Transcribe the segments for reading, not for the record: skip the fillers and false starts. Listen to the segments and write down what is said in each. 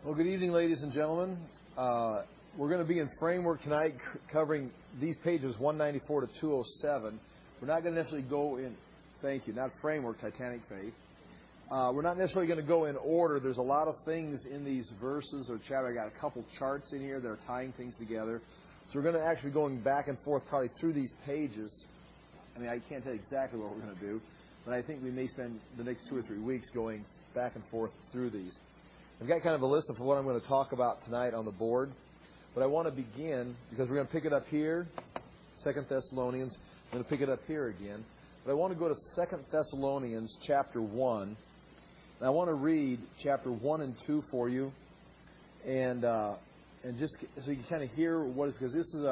Well, good evening, ladies and gentlemen. We're going to be in framework tonight covering these pages 194 to 207. We're not going to necessarily go in, thank you, not framework, Titanic faith. We're not necessarily going to go in order. There's a lot of things in these verses or chapter. I got a couple charts in here that are tying things together. So we're going to actually be going back and forth probably through these pages. I mean, I can't tell you exactly what we're going to do, but I think we may spend the next 2 or 3 weeks going back and forth through these. I've got kind of a list of what I'm going to talk about tonight on the board, but I want to begin, because we're going to pick it up here, 2 Thessalonians. I'm going to pick it up here again. But I want to go to 2 Thessalonians chapter 1. And I want to read chapter 1 and 2 for you, and just so you can kind of hear what is, because this is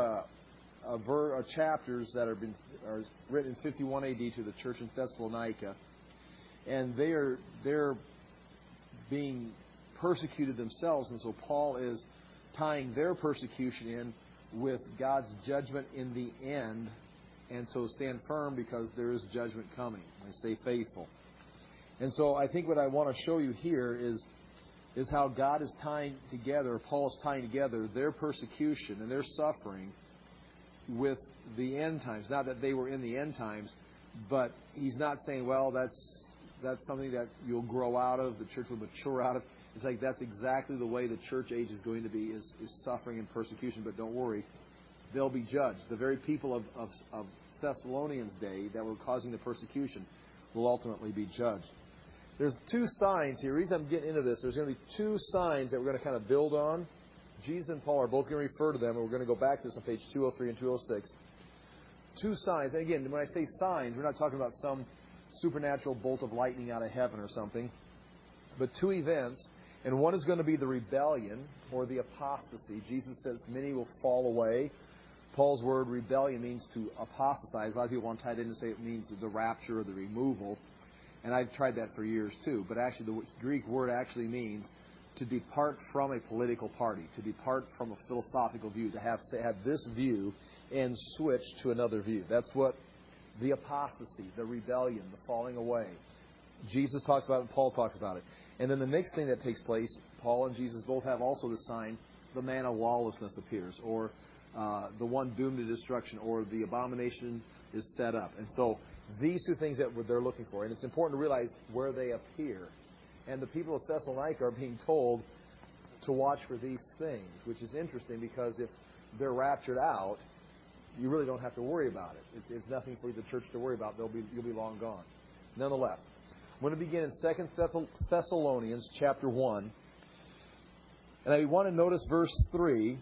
chapters that are written in 51 AD to the church in Thessalonica, and they're being persecuted themselves, and so Paul is tying their persecution in with God's judgment in the end, and so stand firm because there is judgment coming, and stay faithful. And so I think what I want to show you here is how God is tying together, Paul is tying together their persecution and their suffering with the end times. Not that they were in the end times, but he's not saying, well, that's something that you'll grow out of, the church will mature out of. It's like that's exactly the way the church age is going to be, is suffering and persecution. But don't worry, they'll be judged. The very people of Thessalonians' day that were causing the persecution will ultimately be judged. There's two signs here. The reason I'm getting into this, there's going to be two signs that we're going to kind of build on. Jesus and Paul are both going to refer to them, and we're going to go back to this on page 203 and 206. Two signs. And again, when I say signs, we're not talking about some supernatural bolt of lightning out of heaven or something, but two events. And one is going to be the rebellion or the apostasy. Jesus says many will fall away. Paul's word rebellion means to apostatize. A lot of people want to tie it in and say it means the rapture or the removal. And I've tried that for years too. But actually the Greek word actually means to depart from a political party, to depart from a philosophical view, to have this view and switch to another view. That's what the apostasy, the rebellion, the falling away. Jesus talks about it and Paul talks about it. And then the next thing that takes place, Paul and Jesus both have also the sign, the man of lawlessness appears, or the one doomed to destruction, or the abomination is set up. And so these two things that they're looking for. And it's important to realize where they appear. And the people of Thessalonica are being told to watch for these things, which is interesting because if they're raptured out, you really don't have to worry about it. It's nothing for the church to worry about. You'll be long gone. Nonetheless, I'm going to begin in 2 Thessalonians chapter 1. And I want to notice verse 3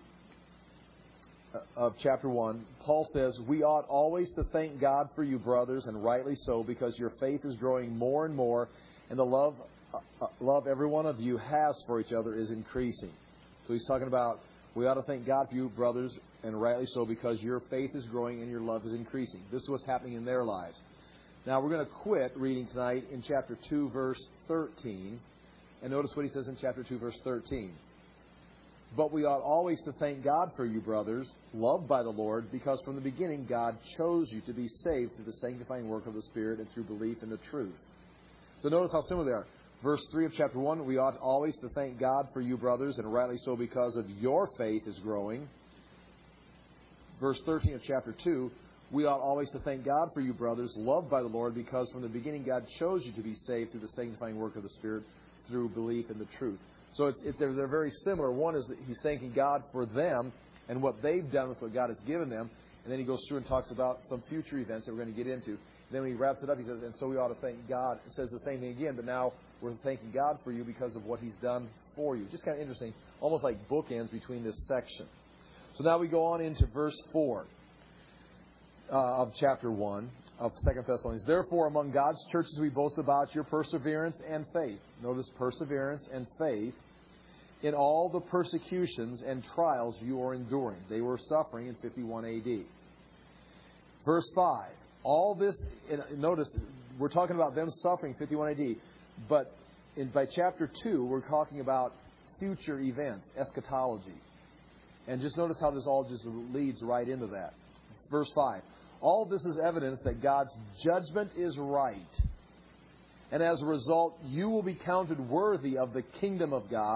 of chapter 1. Paul says, "We ought always to thank God for you, brothers, and rightly so, because your faith is growing more and more, and the love every one of you has for each other is increasing." So he's talking about, we ought to thank God for you, brothers, and rightly so, because your faith is growing and your love is increasing. This is what's happening in their lives. Now, we're going to quit reading tonight in chapter 2, verse 13. And notice what he says in chapter 2, verse 13. "But we ought always to thank God for you, brothers, loved by the Lord, because from the beginning God chose you to be saved through the sanctifying work of the Spirit and through belief in the truth." So notice how similar they are. Verse 3 of chapter 1, "We ought always to thank God for you, brothers, and rightly so, because of your faith is growing." Verse 13 of chapter 2, "We ought always to thank God for you, brothers, loved by the Lord, because from the beginning God chose you to be saved through the sanctifying work of the Spirit, through belief in the truth." So they're very similar. One is that he's thanking God for them and what they've done with what God has given them. And then he goes through and talks about some future events that we're going to get into. And then when he wraps it up, he says, "And so we ought to thank God." It says the same thing again, but now we're thanking God for you because of what he's done for you. Just kind of interesting, almost like bookends between this section. So now we go on into verse 4. Of chapter 1 of 2 Thessalonians. "Therefore, among God's churches we boast about your perseverance and faith." Notice perseverance and faith in all the persecutions and trials you are enduring. They were suffering in 51 AD. Verse 5. All this, notice, we're talking about them suffering 51 AD. But by chapter 2, we're talking about future events, eschatology. And just notice how this all just leads right into that. Verse 5. "All this is evidence that God's judgment is right. And as a result, you will be counted worthy of the kingdom of God,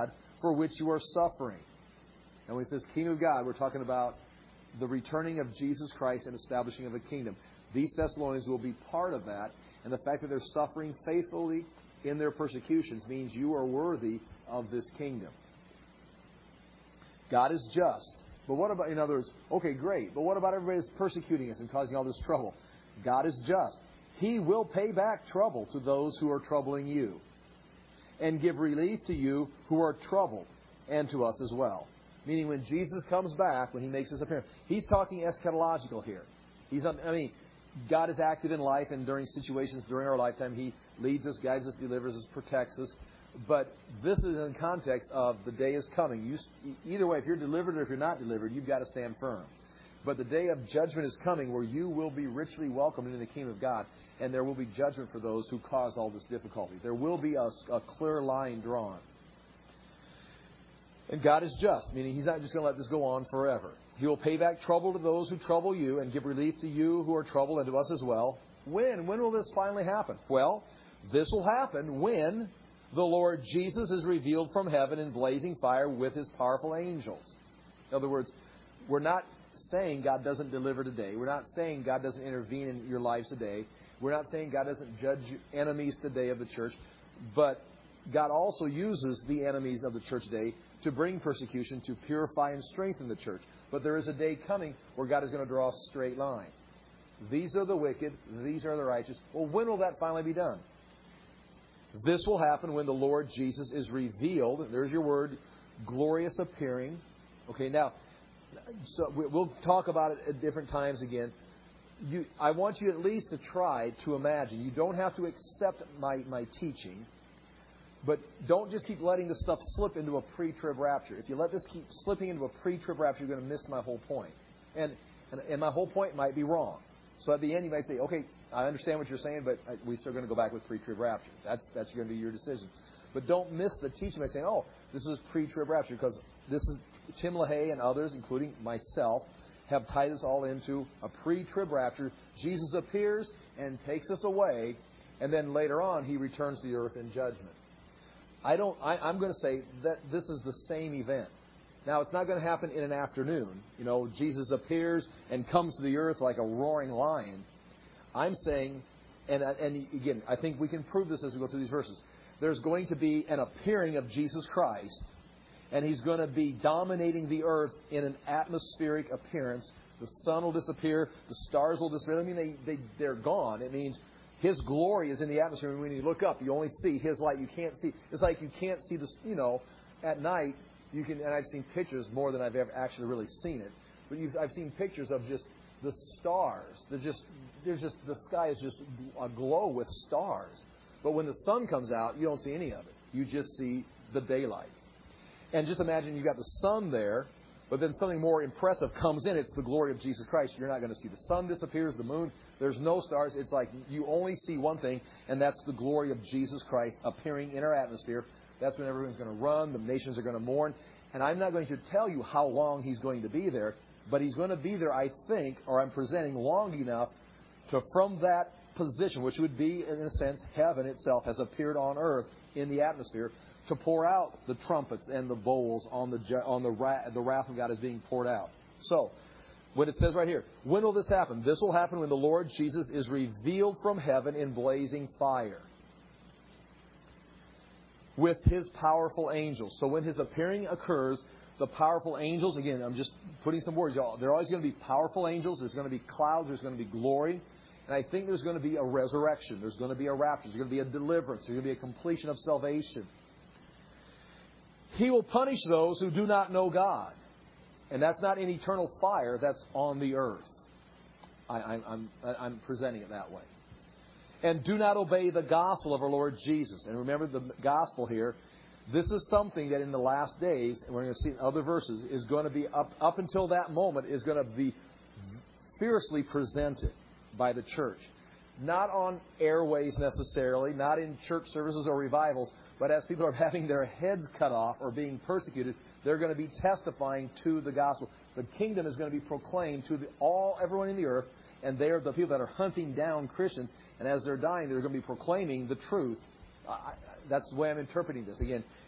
for which you are suffering. And when it says kingdom of God, we're talking about the returning of Jesus Christ and establishing of a kingdom. These Thessalonians will be part of that. And the fact that they're suffering faithfully in their persecutions means you are worthy of this kingdom. God is just. But what about, in other words, okay, great. But what about everybody that's persecuting us and causing all this trouble? God is just. He will pay back trouble to those who are troubling you, and give relief to you who are troubled, and to us as well. Meaning when Jesus comes back, when He makes His appearance, He's talking eschatological here. God is active in life, and during situations during our lifetime, He leads us, guides us, delivers us, protects us. But this is in context of the day is coming. Either way, if you're delivered or if you're not delivered, you've got to stand firm. But the day of judgment is coming where you will be richly welcomed into the kingdom of God, and there will be judgment for those who caused all this difficulty. There will be a clear line drawn. And God is just, meaning He's not just going to let this go on forever. He will pay back trouble to those who trouble you and give relief to you who are troubled, and to us as well. When? When will this finally happen? Well, this will happen when the Lord Jesus is revealed from heaven in blazing fire with His powerful angels. In other words, we're not saying God doesn't deliver today. We're not saying God doesn't intervene in your lives today. We're not saying God doesn't judge enemies today of the church. But God also uses the enemies of the church today to bring persecution, to purify and strengthen the church. But there is a day coming where God is going to draw a straight line. These are the wicked. These are the righteous. Well, when will that finally be done? This will happen when the Lord Jesus is revealed. There's your word, glorious appearing. Okay, now, so we'll talk about it at different times again. I want you at least to try to imagine. You don't have to accept my teaching, but don't just keep letting this stuff slip into a pre-trib rapture. If you let this keep slipping into a pre-trib rapture, you're going to miss my whole point. And my whole point might be wrong. So at the end, you might say, okay, I understand what you're saying, but we're still going to go back with pre-trib rapture. That's going to be your decision. But don't miss the teaching by saying, oh, this is pre-trib rapture, because this is Tim LaHaye and others, including myself, have tied us all into a pre-trib rapture. Jesus appears and takes us away, and then later on He returns to the earth in judgment. I'm going to say that this is the same event. Now, it's not going to happen in an afternoon. You know, Jesus appears and comes to the earth like a roaring lion. I'm saying, and again, I think we can prove this as we go through these verses. There's going to be an appearing of Jesus Christ, and He's going to be dominating the earth in an atmospheric appearance. The sun will disappear. The stars will disappear. I mean, they're gone. It means His glory is in the atmosphere. And when you look up, you only see His light. You can't see. It's like you can't see this, at night. You can, and I've seen pictures more than I've ever actually really seen it. But I've seen pictures of just the stars. The sky is just aglow with stars. But when the sun comes out, you don't see any of it. You just see the daylight. And just imagine you've got the sun there, but then something more impressive comes in. It's the glory of Jesus Christ. You're not going to see the sun disappears, the moon. There's no stars. It's like you only see one thing, and that's the glory of Jesus Christ appearing in our atmosphere. That's when everyone's going to run. The nations are going to mourn. And I'm not going to tell you how long He's going to be there, but He's going to be there, I think, or I'm presenting long enough to, from that position, which would be, in a sense, heaven itself has appeared on earth in the atmosphere, to pour out the trumpets and the bowls on the wrath of God is being poured out. So, when it says right here, when will this happen? This will happen when the Lord Jesus is revealed from heaven in blazing fire with His powerful angels. So when His appearing occurs, the powerful angels, again, I'm just putting some words, y'all. There are always going to be powerful angels. There's going to be clouds. There's going to be glory. And I think there's going to be a resurrection. There's going to be a rapture. There's going to be a deliverance. There's going to be a completion of salvation. He will punish those who do not know God. And that's not in eternal fire. That's on the earth. I'm presenting it that way. And do not obey the gospel of our Lord Jesus. And remember the gospel here. This is something that in the last days, and we're going to see in other verses, is going to be, up until that moment, is going to be fiercely presented by the church. Not on airways necessarily, not in church services or revivals, but as people are having their heads cut off or being persecuted, they're going to be testifying to the gospel. The kingdom is going to be proclaimed to everyone in the earth, and they're the people that are hunting down Christians. And as they're dying, they're going to be proclaiming the truth. That's the way I'm interpreting this. Again,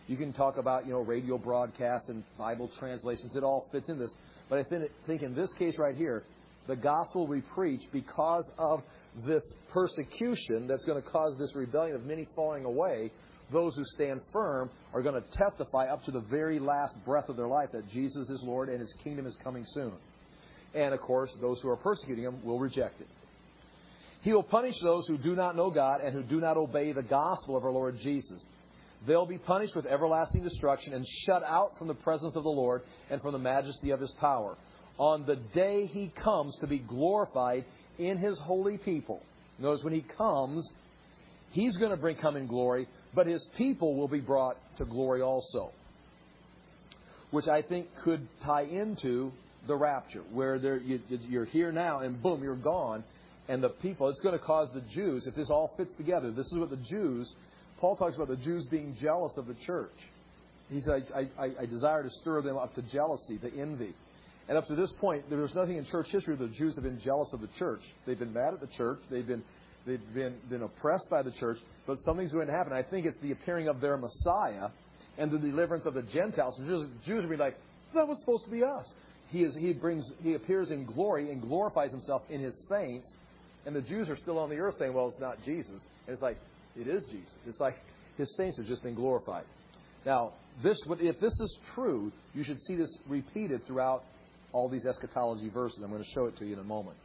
You can talk about, radio broadcasts and Bible translations. It all fits in this. But I think in this case right here, the gospel we preach, because of this persecution that's going to cause this rebellion of many falling away, those who stand firm are going to testify up to the very last breath of their life that Jesus is Lord and His kingdom is coming soon. And, of course, those who are persecuting Him will reject it. He will punish those who do not know God and who do not obey the gospel of our Lord Jesus. They'll be punished with everlasting destruction and shut out from the presence of the Lord and from the majesty of His power. On the day He comes to be glorified in His holy people. Notice when He comes, He's going to come in glory, but His people will be brought to glory also. Which I think could tie into the rapture, where you're here now and boom, you're gone. And the people, it's going to cause the Jews, if this all fits together, this is what the Jews, Paul talks about the Jews being jealous of the church. He said, I desire to stir them up to jealousy, to envy. And up to this point, there's nothing in church history where the Jews have been jealous of the church. They've been mad at the church. They've been oppressed by the church. But something's going to happen. I think it's the appearing of their Messiah and the deliverance of the Gentiles. The Jews will be like, that was supposed to be us. He appears in glory and glorifies Himself in His saints. And the Jews are still on the earth saying, well, it's not Jesus. And it's like, it is Jesus. It's like His saints have just been glorified. Now, if this is true, you should see this repeated throughout all these eschatology verses. I'm going to show it to you in a moment.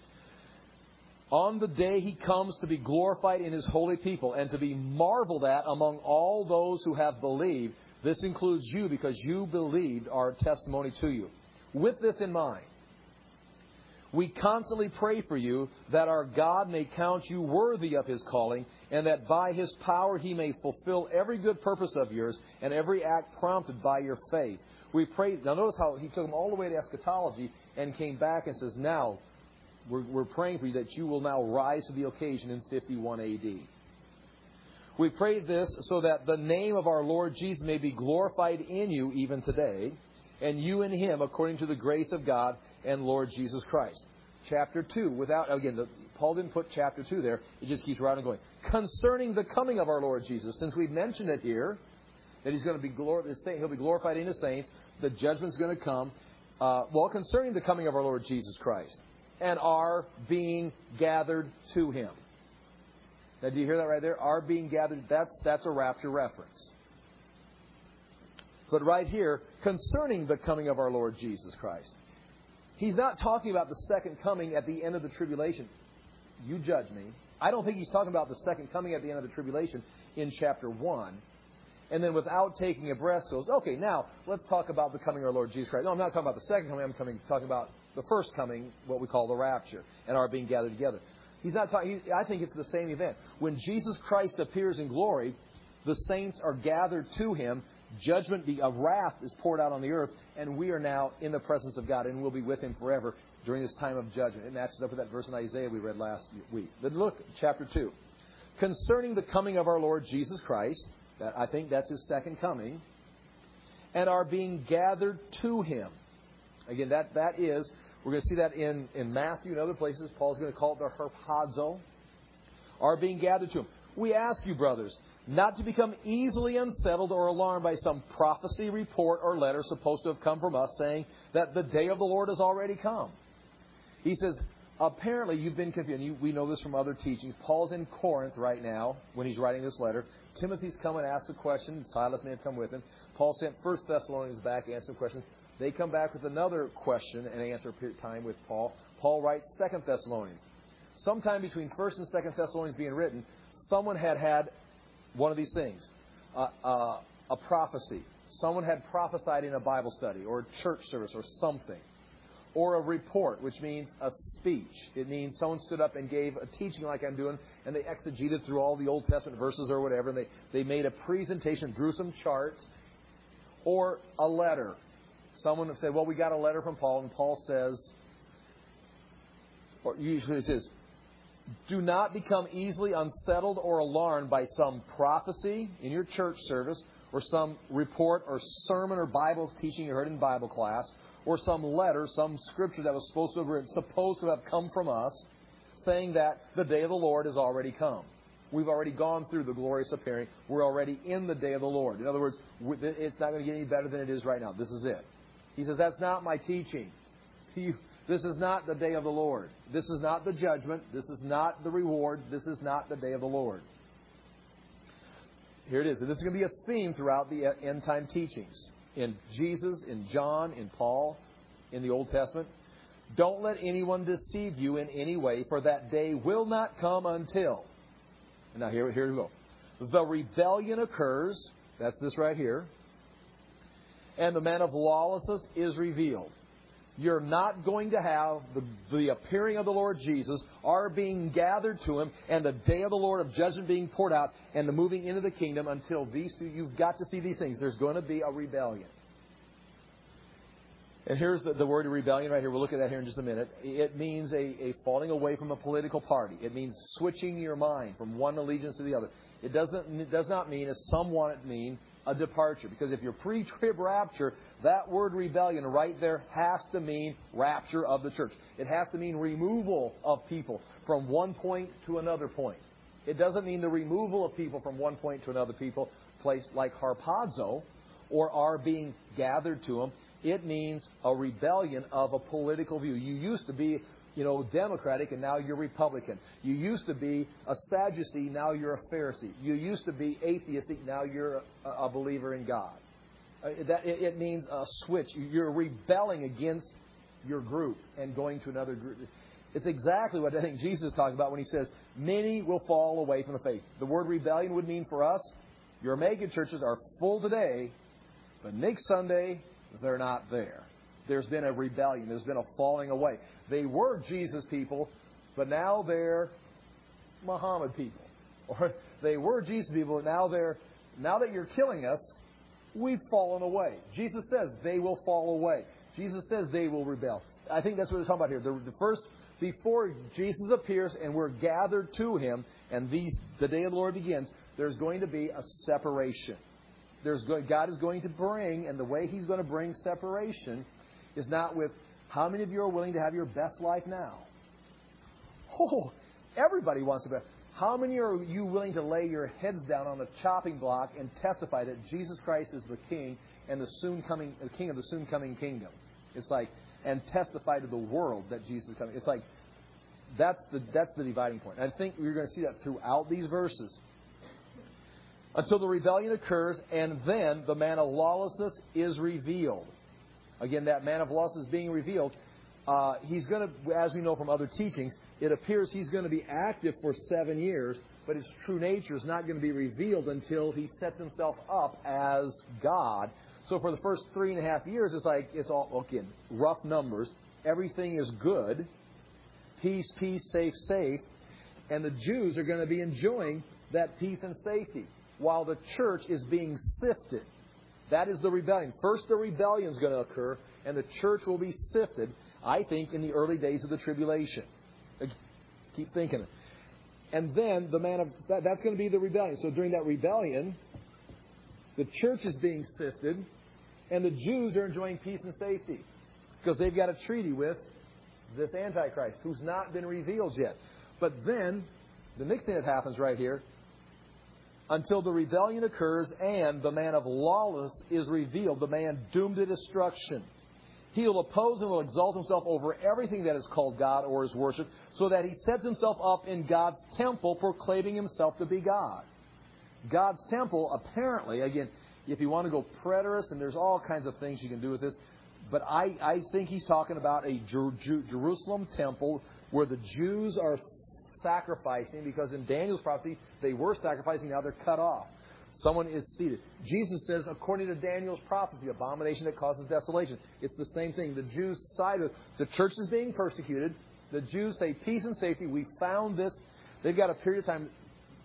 On the day He comes to be glorified in His holy people and to be marveled at among all those who have believed. This includes you because you believed our testimony to you. With this in mind, we constantly pray for you that our God may count you worthy of His calling and that by His power He may fulfill every good purpose of yours and every act prompted by your faith. We pray. Now notice how He took them all the way to eschatology and came back and says, now we're praying for you that you will now rise to the occasion in 51 AD. We pray this so that the name of our Lord Jesus may be glorified in you even today, and you in Him according to the grace of God and Lord Jesus Christ. Chapter 2, Paul didn't put chapter 2 there. It just keeps right on going. Concerning the coming of our Lord Jesus, since we've mentioned it here, that He's going to be He'll be glorified in His saints, the judgment's going to come. Concerning the coming of our Lord Jesus Christ, and are being gathered to Him. Now, do you hear that right there? Are being gathered. That's a rapture reference. But right here, concerning the coming of our Lord Jesus Christ. He's not talking about the second coming at the end of the tribulation. You judge me. I don't think He's talking about the second coming at the end of the tribulation in chapter 1. And then without taking a breath goes, okay, now let's talk about the coming of our Lord Jesus Christ. No, I'm not talking about the second coming. I'm talking about the first coming, what we call the rapture, and our being gathered together. He's not talking. I think it's the same event. When Jesus Christ appears in glory, the saints are gathered to Him. Judgment of wrath is poured out on the earth, and we are now in the presence of God, and we'll be with Him forever during this time of judgment. It matches up with that verse in Isaiah we read last week. Then look, chapter 2. Concerning the coming of our Lord Jesus Christ, I think that's His second coming, and are being gathered to Him. Again, that is, we're going to see that in Matthew and other places. Paul's going to call it the harpazo. Are being gathered to Him. We ask you, brothers, not to become easily unsettled or alarmed by some prophecy, report, or letter supposed to have come from us saying that the day of the Lord has already come. He says, apparently you've been confused. We know this from other teachings. Paul's in Corinth right now when he's writing this letter. Timothy's come and asked a question. Silas may have come with him. Paul sent 1 Thessalonians back, answered a question. They come back with another question and answer time with Paul. Paul writes 2 Thessalonians. Sometime between 1 and 2 Thessalonians being written, someone had one of these things, a prophecy. Someone had prophesied in a Bible study or a church service or something. Or a report, which means a speech. It means someone stood up and gave a teaching like I'm doing, and they exegeted through all the Old Testament verses or whatever, and they made a presentation, drew some charts. Or a letter. Someone said, well, we got a letter from Paul, and Paul says, or usually it says, do not become easily unsettled or alarmed by some prophecy in your church service, or some report or sermon or Bible teaching you heard in Bible class, or some letter, some scripture that was supposed to have come from us, saying that the day of the Lord has already come. We've already gone through the glorious appearing. We're already in the day of the Lord. In other words, it's not going to get any better than it is right now. This is it. He says, that's not my teaching. This is not the day of the Lord. This is not the judgment. This is not the reward. This is not the day of the Lord. Here it is. And this is going to be a theme throughout the end time teachings. In Jesus, in John, in Paul, in the Old Testament. Don't let anyone deceive you in any way, for that day will not come until. Now here we go. The rebellion occurs. That's this right here. And the man of lawlessness is revealed. You're not going to have the appearing of the Lord Jesus, our being gathered to Him, and the day of the Lord of judgment being poured out, and the moving into the kingdom until these two. You've got to see these things. There's going to be a rebellion. And here's the word rebellion right here. We'll look at that here in just a minute. It means a falling away from a political party. It means switching your mind from one allegiance to the other. It does not mean, as some want it to mean, a departure. Because if you're pre-trib rapture, that word rebellion right there has to mean rapture of the church. It has to mean removal of people from one point to another point. It doesn't mean the removal of people from one point to another place like harpazo, or our being gathered to them. It means a rebellion of a political view. You used to be, Democratic, and now you're Republican. You used to be a Sadducee, now you're a Pharisee. You used to be atheistic, now you're a believer in God. It means a switch. You're rebelling against your group and going to another group. It's exactly what I think Jesus is talking about when He says, many will fall away from the faith. The word rebellion would mean for us, your mega churches are full today, but next Sunday, they're not there. There's been a rebellion. There's been a falling away. They were Jesus people, but now they're Muhammad people. Or they were Jesus people, and now that you're killing us, we've fallen away. Jesus says they will fall away. Jesus says they will rebel. I think that's what they're talking about here. The first, before Jesus appears and we're gathered to Him, and the day of the Lord begins, there's going to be a separation. God is going to bring, and the way He's going to bring separation is not with how many of you are willing to have your best life now. Oh, everybody wants the best. How many are you willing to lay your heads down on the chopping block and testify that Jesus Christ is the King and the King of the soon coming kingdom? It's like, and testify to the world that Jesus is coming. It's like that's the dividing point. And I think you're going to see that throughout these verses. Until the rebellion occurs, and then the man of lawlessness is revealed. Again, that man of lawlessness is being revealed. He's going to, as we know from other teachings, it appears he's going to be active for 7 years, but his true nature is not going to be revealed until he sets himself up as God. So for the first 3.5 years, it's all, again, rough numbers. Everything is good. Peace, peace, safe, safe. And the Jews are going to be enjoying that peace and safety, while the church is being sifted. That is the rebellion. First, the rebellion is going to occur, and the church will be sifted, I think, in the early days of the tribulation. Keep thinking it. And then that's going to be the rebellion. So during that rebellion, the church is being sifted, and the Jews are enjoying peace and safety because they've got a treaty with this Antichrist who's not been revealed yet. But then, the next thing that happens right here, until the rebellion occurs and the man of lawlessness is revealed, the man doomed to destruction. He will oppose and will exalt himself over everything that is called God or is worshipped, so that he sets himself up in God's temple, proclaiming himself to be God. God's temple, apparently, again, if you want to go preterist, and there's all kinds of things you can do with this, but I think he's talking about a Jerusalem temple where the Jews are sacrificing, because in Daniel's prophecy, they were sacrificing, now they're cut off. Someone is seated. Jesus says, according to Daniel's prophecy, abomination that causes desolation. It's the same thing. The Jews side of it. The church is being persecuted. The Jews say peace and safety. We found this. They've got a period of time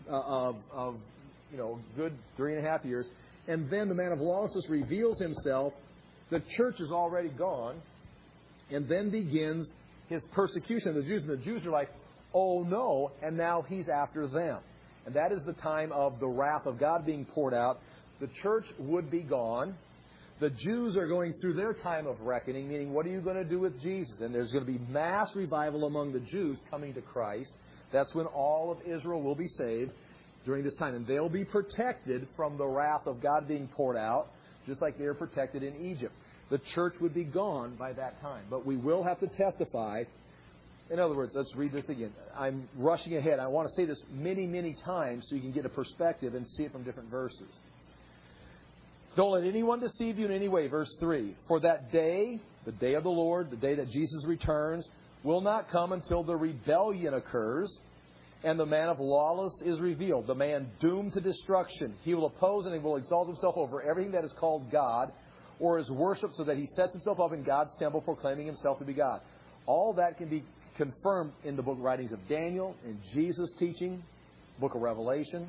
of good 3.5 years. And then the man of lawlessness reveals himself. The church is already gone. And then begins his persecution of the Jews. And the Jews are like, oh no, and now he's after them. And that is the time of the wrath of God being poured out. The church would be gone. The Jews are going through their time of reckoning, meaning what are you going to do with Jesus? And there's going to be mass revival among the Jews coming to Christ. That's when all of Israel will be saved. during this time. And they'll be protected from the wrath of God being poured out, just like they were protected in Egypt. The church would be gone by that time. But we will have to testify. In other words, let's read this again. I'm rushing ahead. I want to say this many, many times so you can get a perspective and see it from different verses. Don't let anyone deceive you in any way. Verse 3. For that day, the day of the Lord, the day that Jesus returns, will not come until the rebellion occurs and the man of lawless is revealed, the man doomed to destruction. He will oppose and he will exalt himself over everything that is called God or is worshipped, so that he sets himself up in God's temple, proclaiming himself to be God. All that can be confirmed in the book writings of Daniel, in Jesus' teaching, book of Revelation.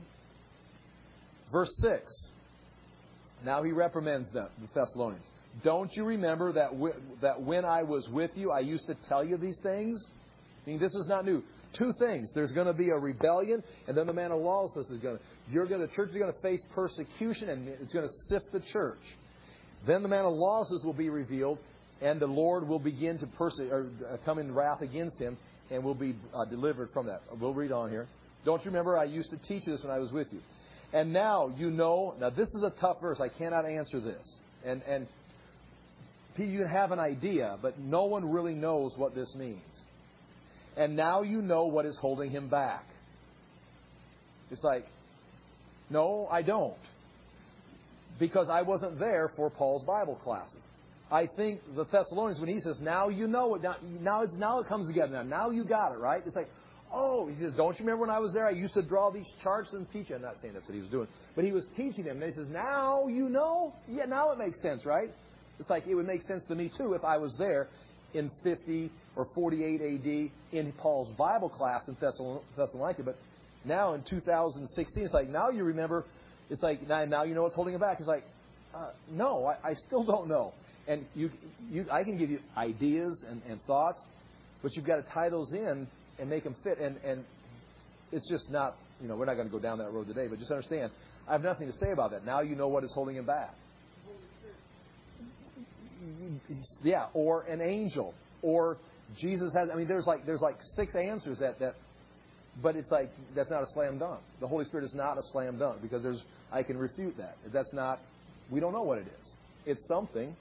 Verse 6. Now he reprimands them, the Thessalonians. Don't you remember that when I was with you, I used to tell you these things? I mean, this is not new. Two things. There's going to be a rebellion, and then the man of lawlessness is going to... the church is going to face persecution, and it's going to sift the church. Then the man of lawlessness will be revealed, and the Lord will begin to come in wrath against him, and will be delivered from that. We'll read on here. Don't you remember I used to teach you this when I was with you? And now you know... Now, this is a tough verse. I cannot answer this. And you can have an idea, but no one really knows what this means. And now you know what is holding him back. It's like, no, I don't. Because I wasn't there for Paul's Bible classes. I think the Thessalonians, when he says, now you know it, now it comes together. Now you got it, right? It's like, oh, he says, don't you remember when I was there? I used to draw these charts and teach. I'm not saying that's what he was doing. But he was teaching them. And he says, now you know? Yeah, now it makes sense, right? It's like it would make sense to me, too, if I was there in 50 or 48 A.D. in Paul's Bible class in Thessalonica. But now in 2016, it's like, now you remember. It's like, now you know what's holding it back. It's like, no, I still don't know. And I can give you ideas and thoughts, but you've got to tie those in and make them fit. And it's just not, we're not going to go down that road today, but just understand, I have nothing to say about that. Now you know what is holding him back. Yeah, or an angel, or Jesus has. I mean, there's like 6 answers that, but it's like that's not a slam dunk. The Holy Spirit is not a slam dunk because I can refute that. That's not. We don't know what it is. It's something.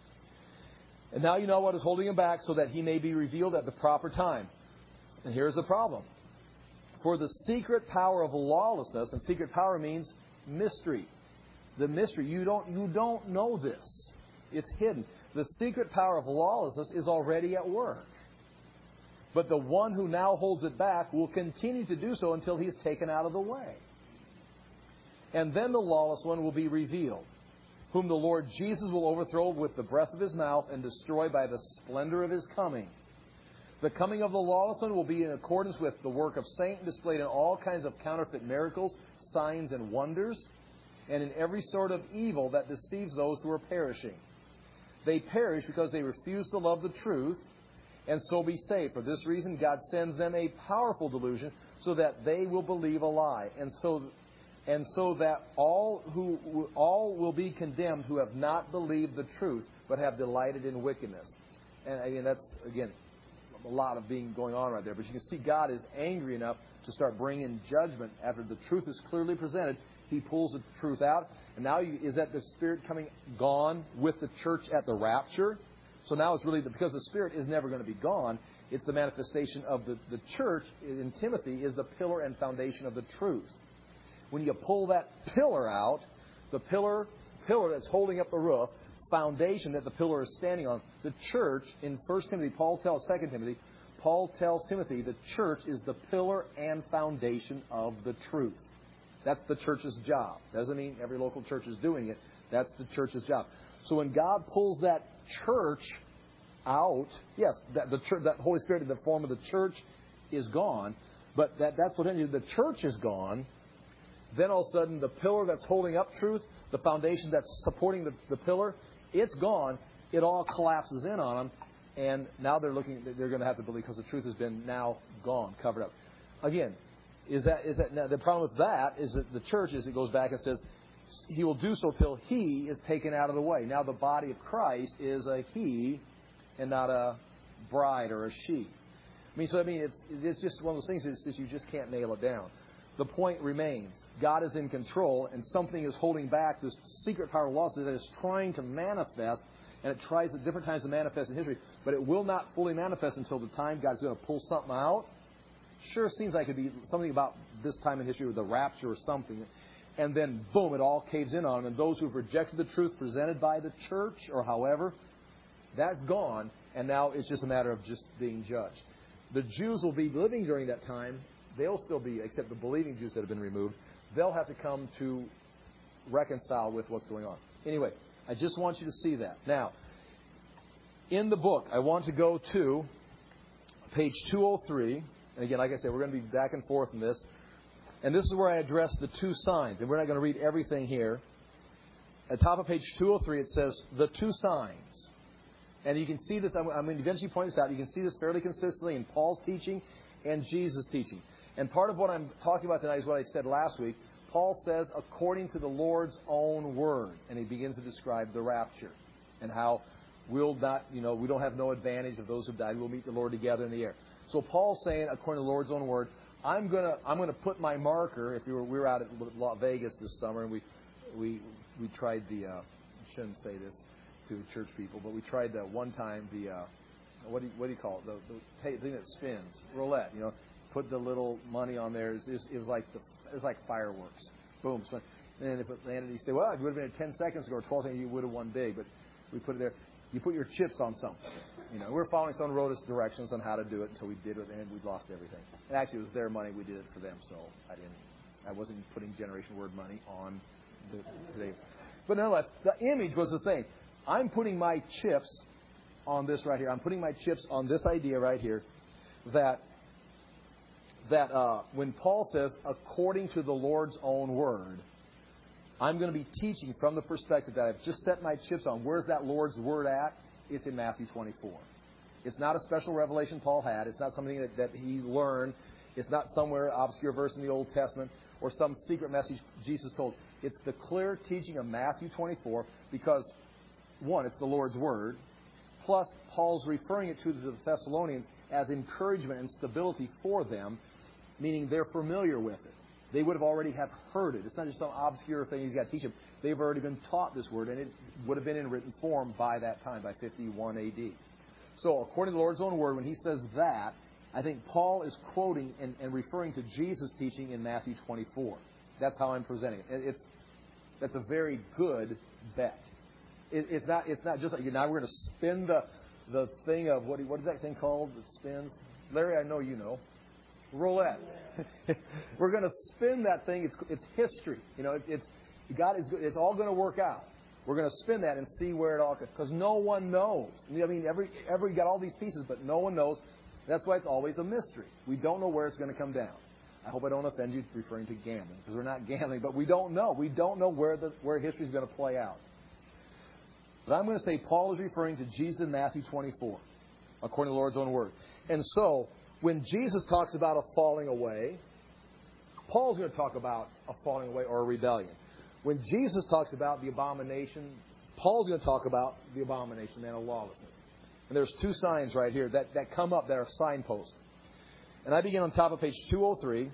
And now you know what is holding him back, so that he may be revealed at the proper time. And here's the problem: for the secret power of lawlessness, and secret power means mystery. The mystery, you don't know this. It's hidden. The secret power of lawlessness is already at work. But the one who now holds it back will continue to do so until he's taken out of the way. And then the lawless one will be revealed, whom the Lord Jesus will overthrow with the breath of his mouth and destroy by the splendor of his coming. The coming of the lawless one will be in accordance with the work of Satan, displayed in all kinds of counterfeit miracles, signs, and wonders, and in every sort of evil that deceives those who are perishing. They perish because they refuse to love the truth and so be saved. For this reason, God sends them a powerful delusion so that they will believe a lie, and so that all will be condemned who have not believed the truth but have delighted in wickedness. And again, that's a lot of going on right there. But you can see God is angry enough to start bringing judgment after the truth is clearly presented. He pulls the truth out. And now is that the Spirit gone with the church at the rapture? So now it's really, because the Spirit is never going to be gone, it's the manifestation of the church in Timothy is the pillar and foundation of the truth. When you pull that pillar out, the pillar that's holding up the roof, foundation that the pillar is standing on, the church, in 1 Timothy, Paul tells 2 Timothy, Paul tells Timothy the church is the pillar and foundation of the truth. That's the church's job. Doesn't mean every local church is doing it. That's the church's job. So when God pulls that church out, yes, that Holy Spirit in the form of the church is gone, but that's what the church is gone. Then all of a sudden, the pillar that's holding up truth, the foundation that's supporting the pillar, it's gone. It all collapses in on them, and now they're going to have to believe because the truth has been now gone, covered up. Again, is that now the problem with that is that the church, as it goes back and says, he will do so till he is taken out of the way. Now the body of Christ is a he and not a bride or a she. It's just one of those things that you just can't nail it down. the point remains. God is in control, and something is holding back this secret power of lawlessness that is trying to manifest, and it tries at different times to manifest in history, but it will not fully manifest until the time God's going to pull something out. Sure seems like it could be something about this time in history with the rapture or something. And then, boom, it all caves in on them. And those who have rejected the truth presented by the church or however, that's gone. And now it's just a matter of just being judged. The Jews will be living during that time. They'll still be, except the believing Jews that have been removed, they'll have to come to reconcile with what's going on. Anyway, I just want you to see that. Now, in the book, I want to go to page 203. And again, like I said, we're going to be back and forth in this. And this is where I address the two signs. And we're not going to read everything here. At the top of page 203, it says, the two signs. And you can see this. I'm going to eventually point this out. You can see this fairly consistently in Paul's teaching and Jesus' teaching. And part of what I'm talking about tonight is what I said last week. Paul says, according to the Lord's own word. And he begins to describe the rapture. And how we'll not, we don't have no advantage of those who died. We'll meet the Lord together in the air. So Paul's saying, according to the Lord's own word, I'm gonna put my marker. If we were out at Las Vegas this summer, and we tried the I shouldn't say this to church people, but we tried the one time the what do you call it, the thing that spins, roulette. Put the little money on there. It was like fireworks. Boom. And if it landed, you say, well, if it would have been 10 seconds ago or 12 seconds, you would have won big. But we put it there. You put your chips on something. We're following someone wrote us directions on how to do it, and so we did it, and we lost everything. And actually, it was their money. We did it for them, so I wasn't putting Generation Word money on today. But nonetheless, the image was the same. I'm putting my chips on this right here. I'm putting my chips on this idea right here that when Paul says, according to the Lord's own word, I'm going to be teaching from the perspective that I've just set my chips on. Where's that Lord's word at? It's in Matthew 24. It's not a special revelation Paul had. It's not something that he learned. It's not somewhere obscure verse in the Old Testament or some secret message Jesus told. It's the clear teaching of Matthew 24 because, one, it's the Lord's word. Plus, Paul's referring it to the Thessalonians as encouragement and stability for them, meaning they're familiar with it. They would have already have heard it. It's not just some obscure thing he's got to teach them. They've already been taught this word, and it would have been in written form by that time, by 51 A.D. So, according to the Lord's own word, when he says that, I think Paul is quoting and referring to Jesus' teaching in Matthew 24. That's how I'm presenting it. That's a very good bet. It's not just like, now we're going to spin the thing of, what is that thing called that spins? Larry, I know you know. Roulette. We're going to spin that thing. It's history. God is good. It's all going to work out. We're going to spin that and see where it all goes. Because no one knows. I mean, every got all these pieces, but no one knows. That's why it's always a mystery. We don't know where it's going to come down. I hope I don't offend you referring to gambling, because we're not gambling, but we don't know. We don't know where history is going to play out. But I'm going to say Paul is referring to Jesus in Matthew 24, according to the Lord's own word. And so, when Jesus talks about a falling away, Paul's going to talk about a falling away or a rebellion. When Jesus talks about the abomination, Paul's going to talk about the abomination and a lawlessness. And there's two signs right here that come up that are signposts. And I begin on top of page 203.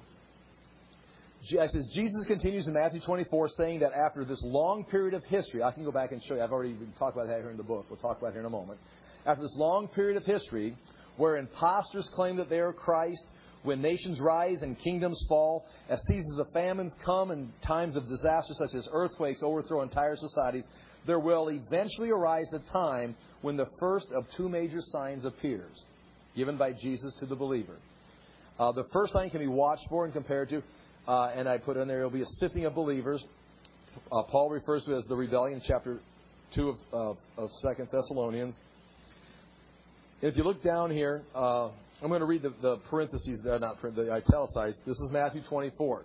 It says, Jesus continues in Matthew 24 saying that after this long period of history, I can go back and show you. I've already talked about that here in the book. We'll talk about it here in a moment. After this long period of history, where impostors claim that they are Christ, when nations rise and kingdoms fall, as seasons of famines come and times of disaster such as earthquakes overthrow entire societies, there will eventually arise a time when the first of two major signs appears, given by Jesus to the believer. The first sign can be watched for and compared to, and I put in there, it will be a sifting of believers. Paul refers to it as the rebellion, chapter 2 of 2 Thessalonians. If you look down here, I'm going to read the parentheses, the italicized. This is Matthew 24.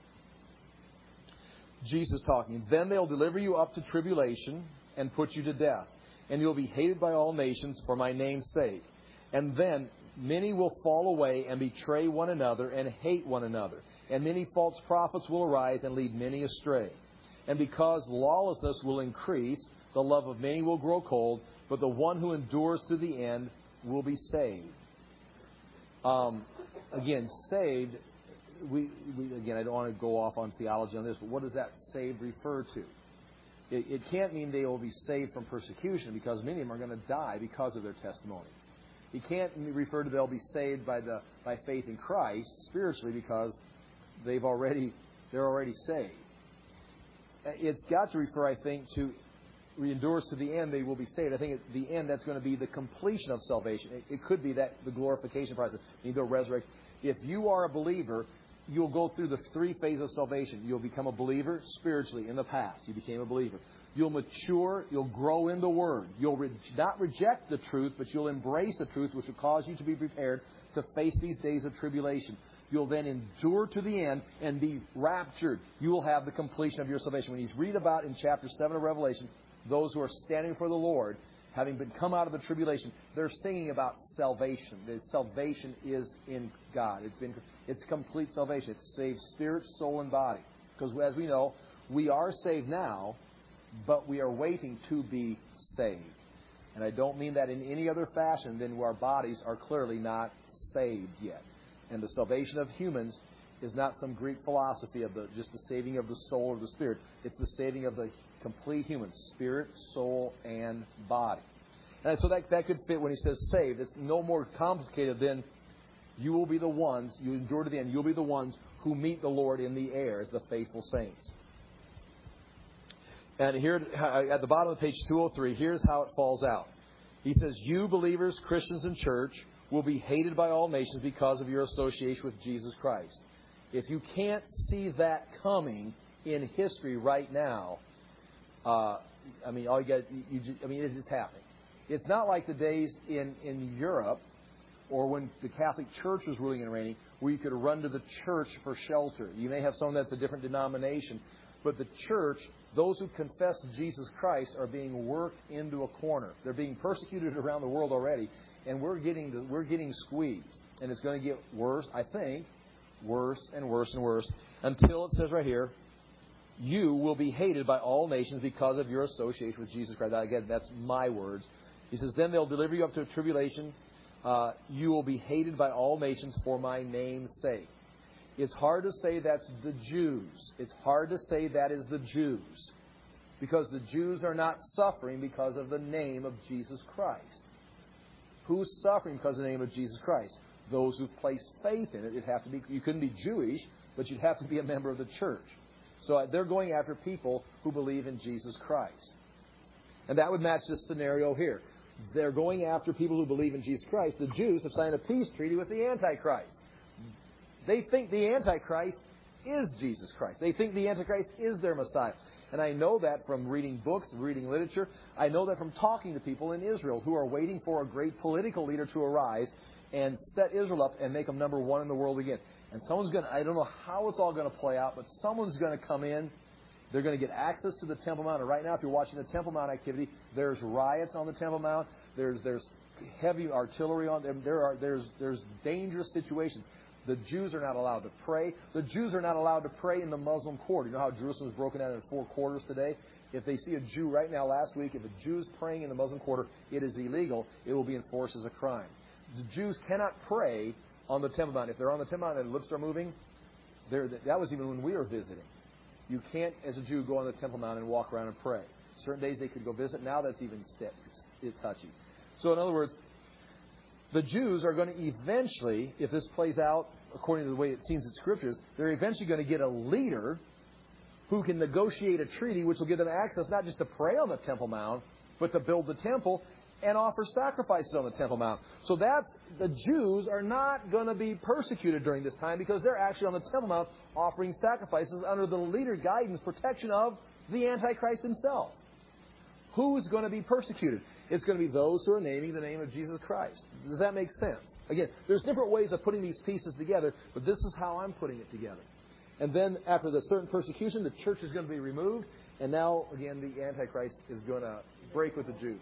Jesus talking. Then they'll deliver you up to tribulation and put you to death. And you'll be hated by all nations for my name's sake. And then many will fall away and betray one another and hate one another. And many false prophets will arise and lead many astray. And because lawlessness will increase, the love of many will grow cold. But the one who endures to the end will be saved. Again, saved, again, I don't want to go off on theology on this, but what does that saved refer to? It can't mean they will be saved from persecution, because many of them are going to die because of their testimony. It can't refer to they'll be saved by faith in Christ spiritually, because they're already saved. It's got to refer, I think, to endures to the end, they will be saved. I think at the end, that's going to be the completion of salvation. It could be that the glorification process. You go resurrect. If you are a believer, you'll go through the three phases of salvation. You'll become a believer spiritually in the past. You became a believer. You'll mature. You'll grow in the Word. You'll not reject the truth, but you'll embrace the truth, which will cause you to be prepared to face these days of tribulation. You'll then endure to the end and be raptured. You will have the completion of your salvation. When you read about in chapter 7 of Revelation, those who are standing for the Lord, having been come out of the tribulation, they're singing about salvation. That salvation is in God. It's complete salvation. It saves spirit, soul, and body. Because as we know, we are saved now, but we are waiting to be saved. And I don't mean that in any other fashion than our bodies are clearly not saved yet. And the salvation of humans is not some Greek philosophy of just the saving of the soul or the spirit. It's the saving of the complete human, spirit, soul, and body. And so that could fit when he says saved. It's no more complicated than you will be the ones, you endure to the end, you'll be the ones who meet the Lord in the air as the faithful saints. And here at the bottom of page 203, here's how it falls out. He says, you believers, Christians in church, will be hated by all nations because of your association with Jesus Christ. If you can't see that coming in history right now, it is happening. It's not like the days in Europe or when the Catholic Church was ruling and reigning, where you could run to the church for shelter. You may have someone that's a different denomination, but the church, those who confess Jesus Christ, are being worked into a corner. They're being persecuted around the world already, and we're getting squeezed. And it's going to get worse, I think, worse and worse and worse, until it says right here, you will be hated by all nations because of your association with Jesus Christ. Now, again, that's my words. He says, then they'll deliver you up to a tribulation. You will be hated by all nations for my name's sake. It's hard to say that's the Jews. It's hard to say that is the Jews, because the Jews are not suffering because of the name of Jesus Christ. Who's suffering because of the name of Jesus Christ? Those who've placed faith in it. You couldn't be Jewish, but you'd have to be a member of the church. So they're going after people who believe in Jesus Christ. And that would match this scenario here. They're going after people who believe in Jesus Christ. The Jews have signed a peace treaty with the Antichrist. They think the Antichrist is Jesus Christ. They think the Antichrist is their Messiah. And I know that from reading books, reading literature. I know that from talking to people in Israel who are waiting for a great political leader to arise and set Israel up and make them number one in the world again. And someone's going to, I don't know how it's all going to play out, but someone's going to come in. They're going to get access to the Temple Mount. And right now, if you're watching the Temple Mount activity, there's riots on the Temple Mount. There's heavy artillery on them. There's dangerous situations. The Jews are not allowed to pray. The Jews are not allowed to pray in the Muslim quarter. You know how Jerusalem is broken down into 4 quarters today? If they see a Jew right now, last week, if a Jew's praying in the Muslim quarter, it is illegal. It will be enforced as a crime. The Jews cannot pray on the Temple Mount. If they're on the Temple Mount and their lips are moving, that was even when we were visiting. You can't, as a Jew, go on the Temple Mount and walk around and pray. Certain days they could go visit. Now that's even touchy. So in other words, the Jews are going to eventually, if this plays out according to the way it seems in Scriptures, they're eventually going to get a leader who can negotiate a treaty which will give them access not just to pray on the Temple Mount, but to build the temple and offer sacrifices on the Temple Mount. So the Jews are not going to be persecuted during this time because they're actually on the Temple Mount offering sacrifices under the leader, guidance, protection of the Antichrist himself. Who's going to be persecuted? It's going to be those who are naming the name of Jesus Christ. Does that make sense? Again, there's different ways of putting these pieces together, but this is how I'm putting it together. And then after the certain persecution, the church is going to be removed, and now, again, the Antichrist is going to break with the Jews.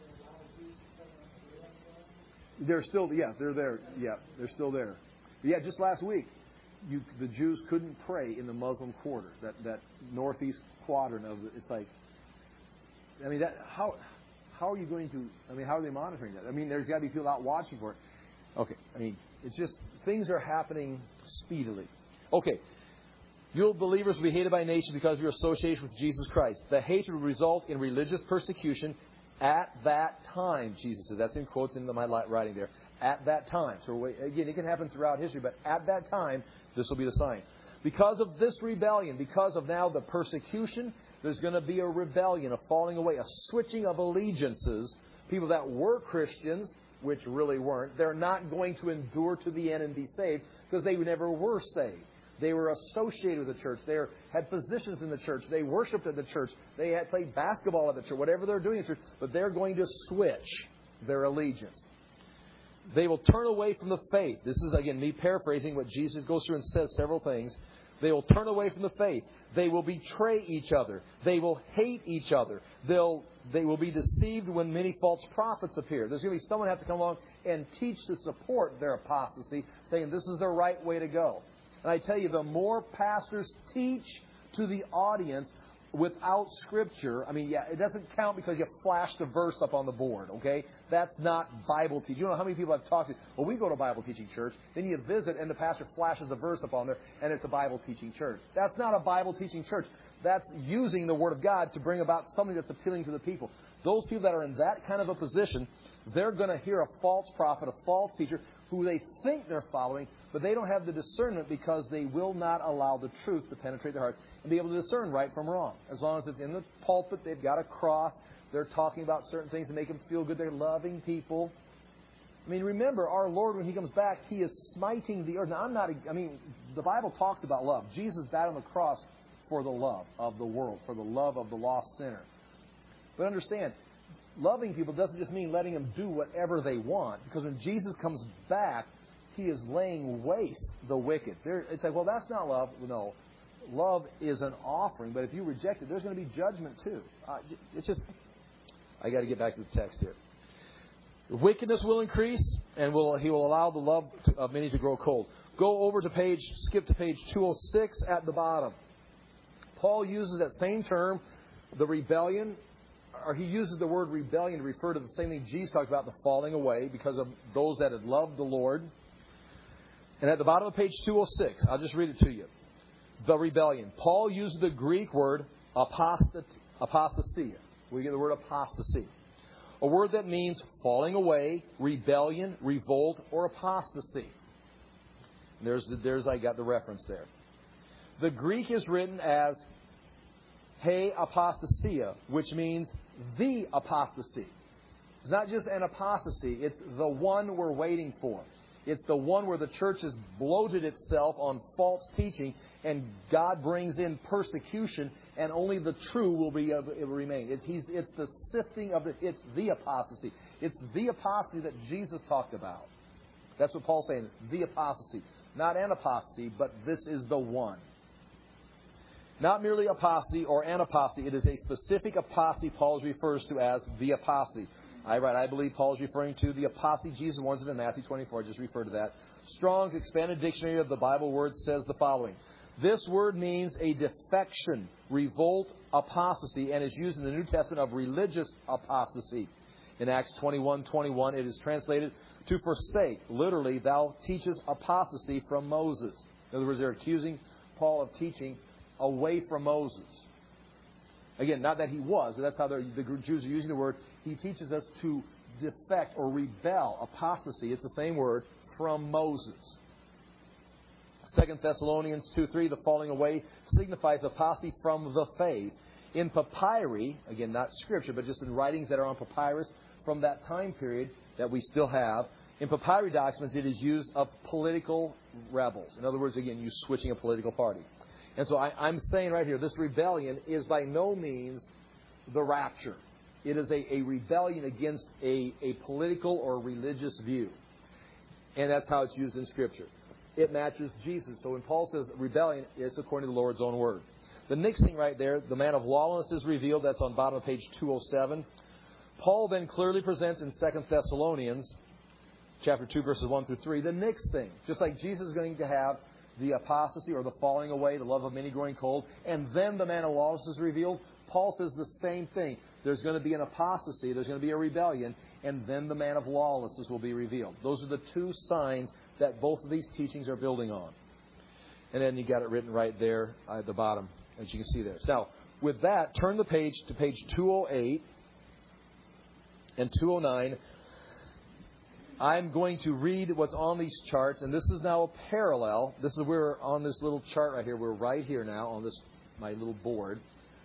They're still, they're there. Yeah, they're still there. But yeah, just last week, the Jews couldn't pray in the Muslim quarter, that northeast quadrant of it. It's like, I mean, how are you going to, how are they monitoring that? There's got to be people out watching for it. Okay, it's just, things are happening speedily. Okay. You believers will be hated by nations because of your association with Jesus Christ. The hatred will result in religious persecution at that time, Jesus says. That's in quotes in my writing there. At that time. So again, it can happen throughout history, but at that time, this will be the sign. Because of this rebellion, because of now the persecution, there's going to be a rebellion, a falling away, a switching of allegiances. People that were Christians, which really weren't, they're not going to endure to the end and be saved because they never were saved. They were associated with the church. They had positions in the church. They worshipped at the church. They had played basketball at the church, whatever they're doing in the church. But they're going to switch their allegiance. They will turn away from the faith. This is, again, me paraphrasing what Jesus goes through and says several things. They will turn away from the faith. They will betray each other. They will hate each other. They will be deceived when many false prophets appear. There's going to be someone have to come along and teach to support their apostasy, saying this is the right way to go. And I tell you, the more pastors teach to the audience without Scripture, I mean, yeah, it doesn't count because you flashed a verse up on the board, okay? That's not Bible teaching. You know how many people I've talked to? Well, we go to a Bible teaching church. Then you visit and the pastor flashes a verse up on there and it's a Bible teaching church. That's not a Bible teaching church. That's using the Word of God to bring about something that's appealing to the people. Those people that are in that kind of a position, they're going to hear a false prophet, a false teacher, who they think they're following, but they don't have the discernment because they will not allow the truth to penetrate their hearts and be able to discern right from wrong. As long as it's in the pulpit, they've got a cross, they're talking about certain things to make them feel good, they're loving people. I mean, remember, our Lord, when He comes back, He is smiting the earth. Now, the Bible talks about love. Jesus died on the cross for the love of the world, for the love of the lost sinner. But understand, loving people doesn't just mean letting them do whatever they want. Because when Jesus comes back, He is laying waste the wicked. It's like, well, that's not love. No. Love is an offering. But if you reject it, there's going to be judgment too. I got to get back to the text here. Wickedness will increase, and He will allow the love of many to grow cold. Skip to page 206 at the bottom. Paul uses that same term, the rebellion, or he uses the word rebellion to refer to the same thing Jesus talked about, the falling away, because of those that had loved the Lord. And at the bottom of page 206, I'll just read it to you. The rebellion. Paul uses the Greek word apostasia. We get the word apostasy. A word that means falling away, rebellion, revolt, or apostasy. I got the reference there. The Greek is written as he apostasia, which means the apostasy. It's not just an apostasy. It's the one we're waiting for. It's the one where the church has bloated itself on false teaching and God brings in persecution and only the true will remain. It's the sifting of it's the apostasy. It's the apostasy that Jesus talked about. That's what Paul's saying. The apostasy. Not an apostasy, but this is the one. Not merely apostasy or an apostasy. It is a specific apostasy Paul refers to as the apostasy. I believe Paul is referring to the apostasy Jesus warns it in Matthew 24. I just referred to that. Strong's Expanded Dictionary of the Bible Words says the following. This word means a defection, revolt, apostasy, and is used in the New Testament of religious apostasy. In Acts 21:21, it is translated to forsake. Literally, thou teachest apostasy from Moses. In other words, they're accusing Paul of teaching away from Moses. Again, not that he was, but that's how the Jews are using the word. He teaches us to defect or rebel, apostasy. It's the same word, from Moses. 2 Thessalonians 2:3, the falling away signifies apostasy from the faith. In papyri, again, not scripture, but just in writings that are on papyrus from that time period that we still have, in papyri documents it is used of political rebels. In other words, again, you switching a political party. And so I'm saying right here, this rebellion is by no means the rapture. It is a rebellion against a political or religious view. And that's how it's used in Scripture. It matches Jesus. So when Paul says rebellion, it's according to the Lord's own word. The next thing right there, the man of lawlessness is revealed. That's on bottom of page 207. Paul then clearly presents in 2 Thessalonians chapter 2, verses 1 through 3, the next thing. Just like Jesus is going to have the apostasy or the falling away, the love of many growing cold, and then the man of lawlessness is revealed, Paul says the same thing. There's going to be an apostasy, there's going to be a rebellion, and then the man of lawlessness will be revealed. Those are the two signs that both of these teachings are building on. And then you got it written right there at the bottom, as you can see there. Now, with that, turn the page to page 208 and 209. I'm going to read what's on these charts, and this is now a parallel. This is where we're on this little chart right here. We're right here now on this my little board.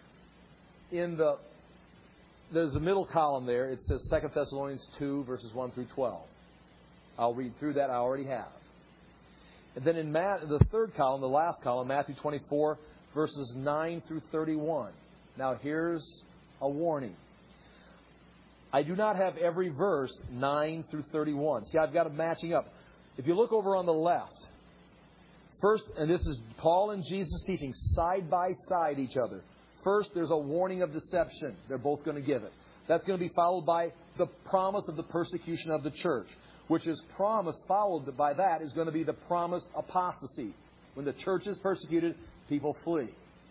There's a middle column there. It says 2 Thessalonians 2, verses 1 through 12. I'll read through that. I already have. And then in the third column, the last column, Matthew 24, verses 9 through 31. Now, here's a warning. I do not have every verse 9 through 31. See, I've got them matching up. If you look over on the left, first, and this is Paul and Jesus teaching side by side each other. First, there's a warning of deception. They're both going to give it. That's going to be followed by the promise of the persecution of the church, which is promised, followed by that is going to be the promised apostasy. When the church is persecuted, people flee.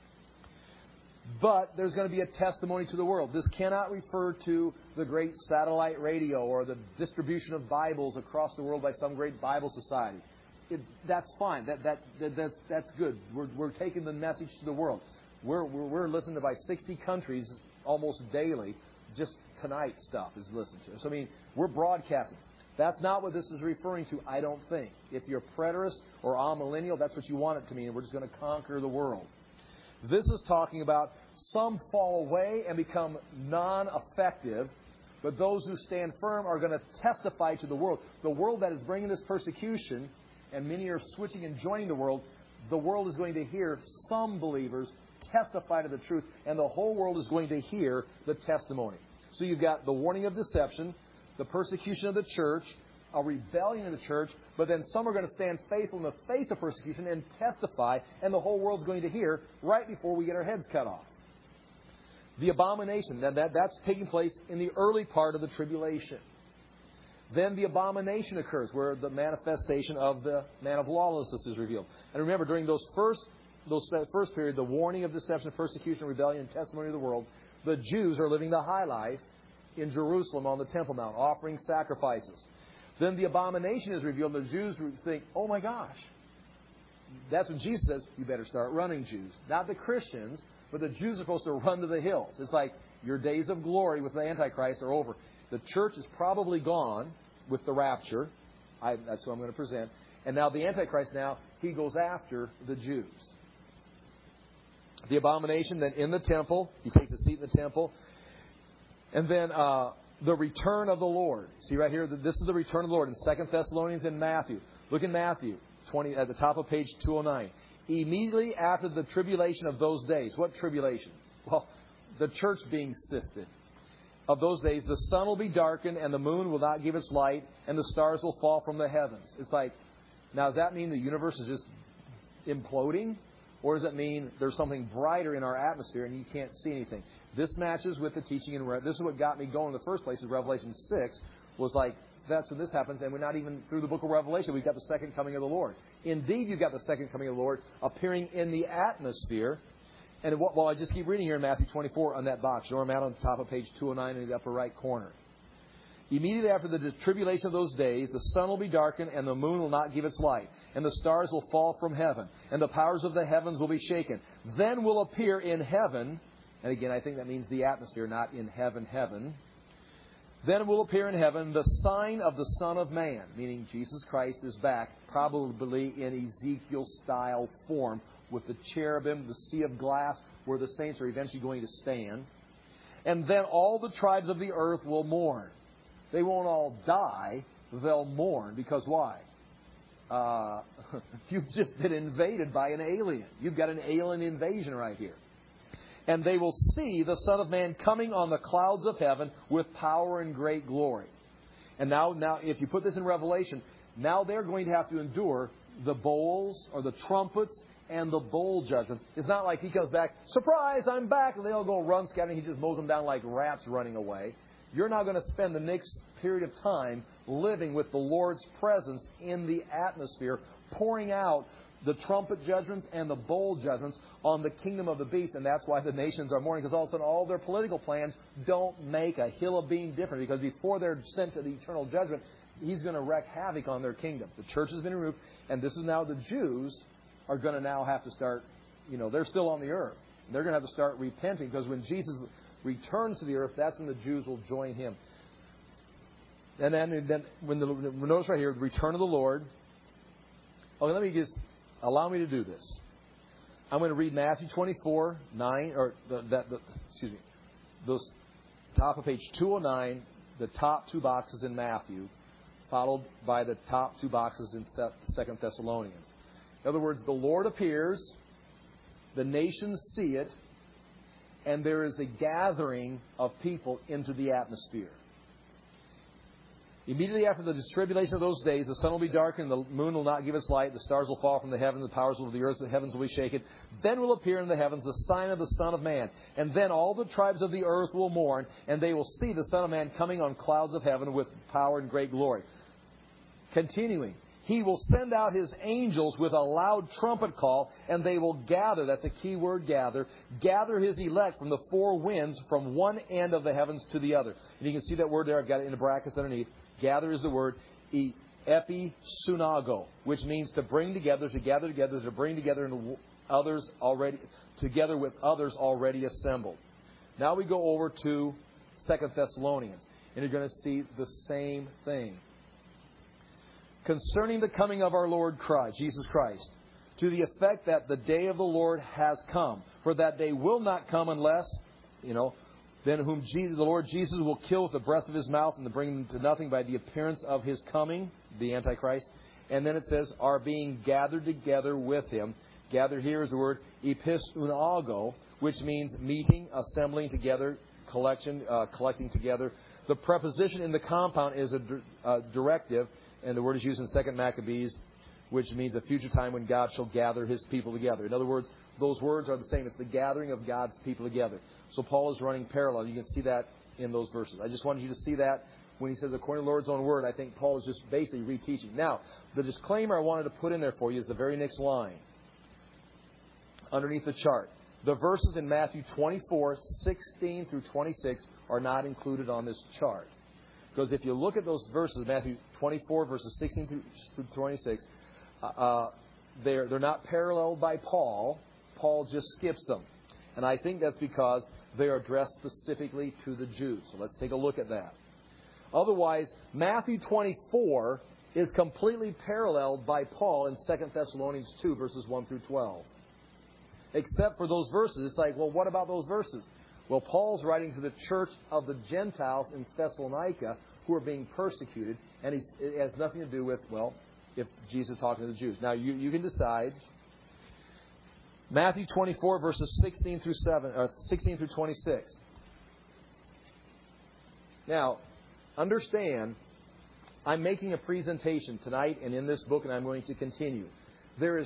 But there's going to be a testimony to the world. This cannot refer to the great satellite radio or the distribution of Bibles across the world by some great Bible society. That's fine. That's good. We're taking the message to the world. We're listened to by 60 countries almost daily. Just tonight stuff is listened to. So, I mean, we're broadcasting. That's not what this is referring to, I don't think. If you're preterist or amillennial, that's what you want it to mean. We're just going to conquer the world. This is talking about some fall away and become non-effective, but those who stand firm are going to testify to the world. The world that is bringing this persecution, and many are switching and joining the world is going to hear some believers testify to the truth, and the whole world is going to hear the testimony. So you've got the warning of deception, the persecution of the church, a rebellion of the church, but then some are going to stand faithful in the face of persecution and testify, and the whole world's going to hear right before we get our heads cut off. The abomination, that's taking place in the early part of the tribulation. Then the abomination occurs, where the manifestation of the man of lawlessness is revealed. And remember, during those first period, the warning of deception, persecution, rebellion, and testimony of the world, the Jews are living the high life in Jerusalem on the Temple Mount, offering sacrifices. Then the abomination is revealed, and the Jews think, oh my gosh. That's when Jesus says, you better start running, Jews. Not the Christians, but the Jews are supposed to run to the hills. It's like your days of glory with the Antichrist are over. The church is probably gone with the rapture. That's who I'm going to present. And now the Antichrist he goes after the Jews. The abomination, then in the temple. He takes his seat in the temple. And then the return of the Lord. See right here, this is the return of the Lord in 2 Thessalonians and Matthew. Look in Matthew 20 at the top of page 209. Immediately after the tribulation of those days. What tribulation? Well, the church being sifted. Of those days, the sun will be darkened and the moon will not give its light and the stars will fall from the heavens. It's like, now does that mean the universe is just imploding? Or does it mean there's something brighter in our atmosphere and you can't see anything? This matches with the teaching in this is what got me going in the first place is Revelation 6 was like, that's when this happens, and we're not even through the book of Revelation. We've got the second coming of the Lord. Indeed, you've got the second coming of the Lord appearing in the atmosphere. And well, I just keep reading here in Matthew 24 on that box. You know where I'm at on the top of page 209 in the upper right corner. Immediately after the tribulation of those days, the sun will be darkened and the moon will not give its light. And the stars will fall from heaven. And the powers of the heavens will be shaken. Then will appear in heaven, and again, I think that means the atmosphere, not in heaven. Then will appear in heaven the sign of the Son of Man, meaning Jesus Christ is back, probably in Ezekiel-style form, with the cherubim, the sea of glass, where the saints are eventually going to stand. And then all the tribes of the earth will mourn. They won't all die, they'll mourn. Because why? You've just been invaded by an alien. You've got an alien invasion right here. And they will see the Son of Man coming on the clouds of heaven with power and great glory. And now, if you put this in Revelation, now they're going to have to endure the bowls or the trumpets and the bowl judgments. It's not like he comes back, surprise, I'm back, and they all go run scattering. He just mows them down like rats running away. You're now going to spend the next period of time living with the Lord's presence in the atmosphere, pouring out the trumpet judgments and the bowl judgments on the kingdom of the beast. And that's why the nations are mourning, because all of a sudden all their political plans don't make a hill of being different. Because before they're sent to the eternal judgment, he's going to wreak havoc on their kingdom. The church has been removed, and this is now the Jews are going to now have to start, they're still on the earth. They're going to have to start repenting, because when Jesus returns to the earth, that's when the Jews will join him. And then notice right here, the return of the Lord. Oh, let me just allow me to do this. I'm going to read Matthew 24, 9, or those top of page 209, the top two boxes in Matthew, followed by the top two boxes in 2 Thessalonians. In other words, the Lord appears, the nations see it, and there is a gathering of people into the atmosphere. Immediately after the tribulation of those days, the sun will be darkened, the moon will not give its light, the stars will fall from the heavens, the powers of the earth, the heavens will be shaken. Then will appear in the heavens the sign of the Son of Man. And then all the tribes of the earth will mourn, and they will see the Son of Man coming on clouds of heaven with power and great glory. Continuing, He will send out His angels with a loud trumpet call, and they will gather, that's a key word, gather His elect from the four winds, from one end of the heavens to the other. And you can see that word there, I've got it in the brackets underneath. Gather is the word episunago, which means to bring together, to gather together, to bring together others already, together with others already assembled. Now we go over to 2 Thessalonians, and you're going to see the same thing. Concerning the coming of our Lord Christ, Jesus Christ, to the effect that the day of the Lord has come. For that day will not come unless, then whom the Lord Jesus will kill with the breath of His mouth and to bring them to nothing by the appearance of His coming, the Antichrist. And then it says, are being gathered together with Him. Gathered here is the word episunago, which means meeting, assembling together, collecting together. The preposition in the compound is a directive, and the word is used in 2 Maccabees, which means a future time when God shall gather His people together. In other words, those words are the same. It's the gathering of God's people together. So Paul is running parallel. You can see that in those verses. I just wanted you to see that when he says, according to the Lord's own word, I think Paul is just basically reteaching. Now, the disclaimer I wanted to put in there for you is the very next line underneath the chart. The verses in Matthew 24, 16 through 26 are not included on this chart. Because if you look at those verses, Matthew 24, verses 16 through 26, they're not paralleled by Paul. Paul just skips them. And I think that's because they are addressed specifically to the Jews. So let's take a look at that. Otherwise, Matthew 24 is completely paralleled by Paul in 2 Thessalonians 2, verses 1 through 12. Except for those verses. It's like, well, what about those verses? Well, Paul's writing to the church of the Gentiles in Thessalonica who are being persecuted, and it has nothing to do with, if Jesus is talking to the Jews. Now, you can decide. Matthew 24, verses 16 through 26. Now, understand, I'm making a presentation tonight and in this book, and I'm going to continue. There's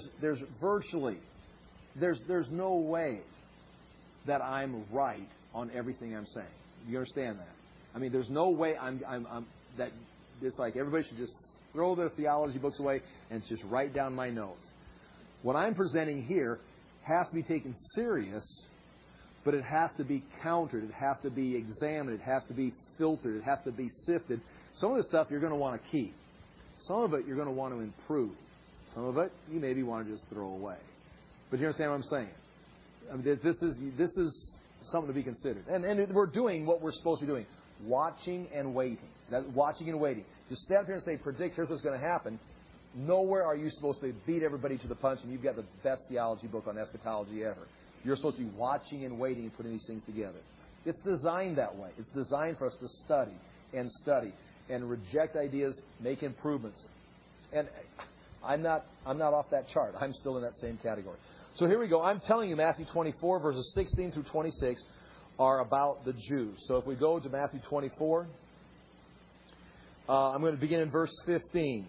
no way that I'm right on everything I'm saying. You understand that? I mean, there's no way that it's like everybody should just throw their theology books away and just write down my notes. What I'm presenting here has to be taken serious, but it has to be countered. It has to be examined. It has to be filtered. It has to be sifted. Some of the stuff you're going to want to keep. Some of it you're going to want to improve. Some of it you maybe want to just throw away. But you understand what I'm saying? I mean, this is something to be considered. And we're doing what we're supposed to be doing. Watching and waiting. Watching and waiting. Just stand up here and say, predict, here's what's going to happen. Nowhere are you supposed to beat everybody to the punch and you've got the best theology book on eschatology ever. You're supposed to be watching and waiting and putting these things together. It's designed that way. It's designed for us to study and reject ideas, make improvements. And I'm not off that chart. I'm still in that same category. So here we go. I'm telling you Matthew 24, verses 16 through 26 are about the Jews. So if we go to Matthew 24, I'm going to begin in verse 15.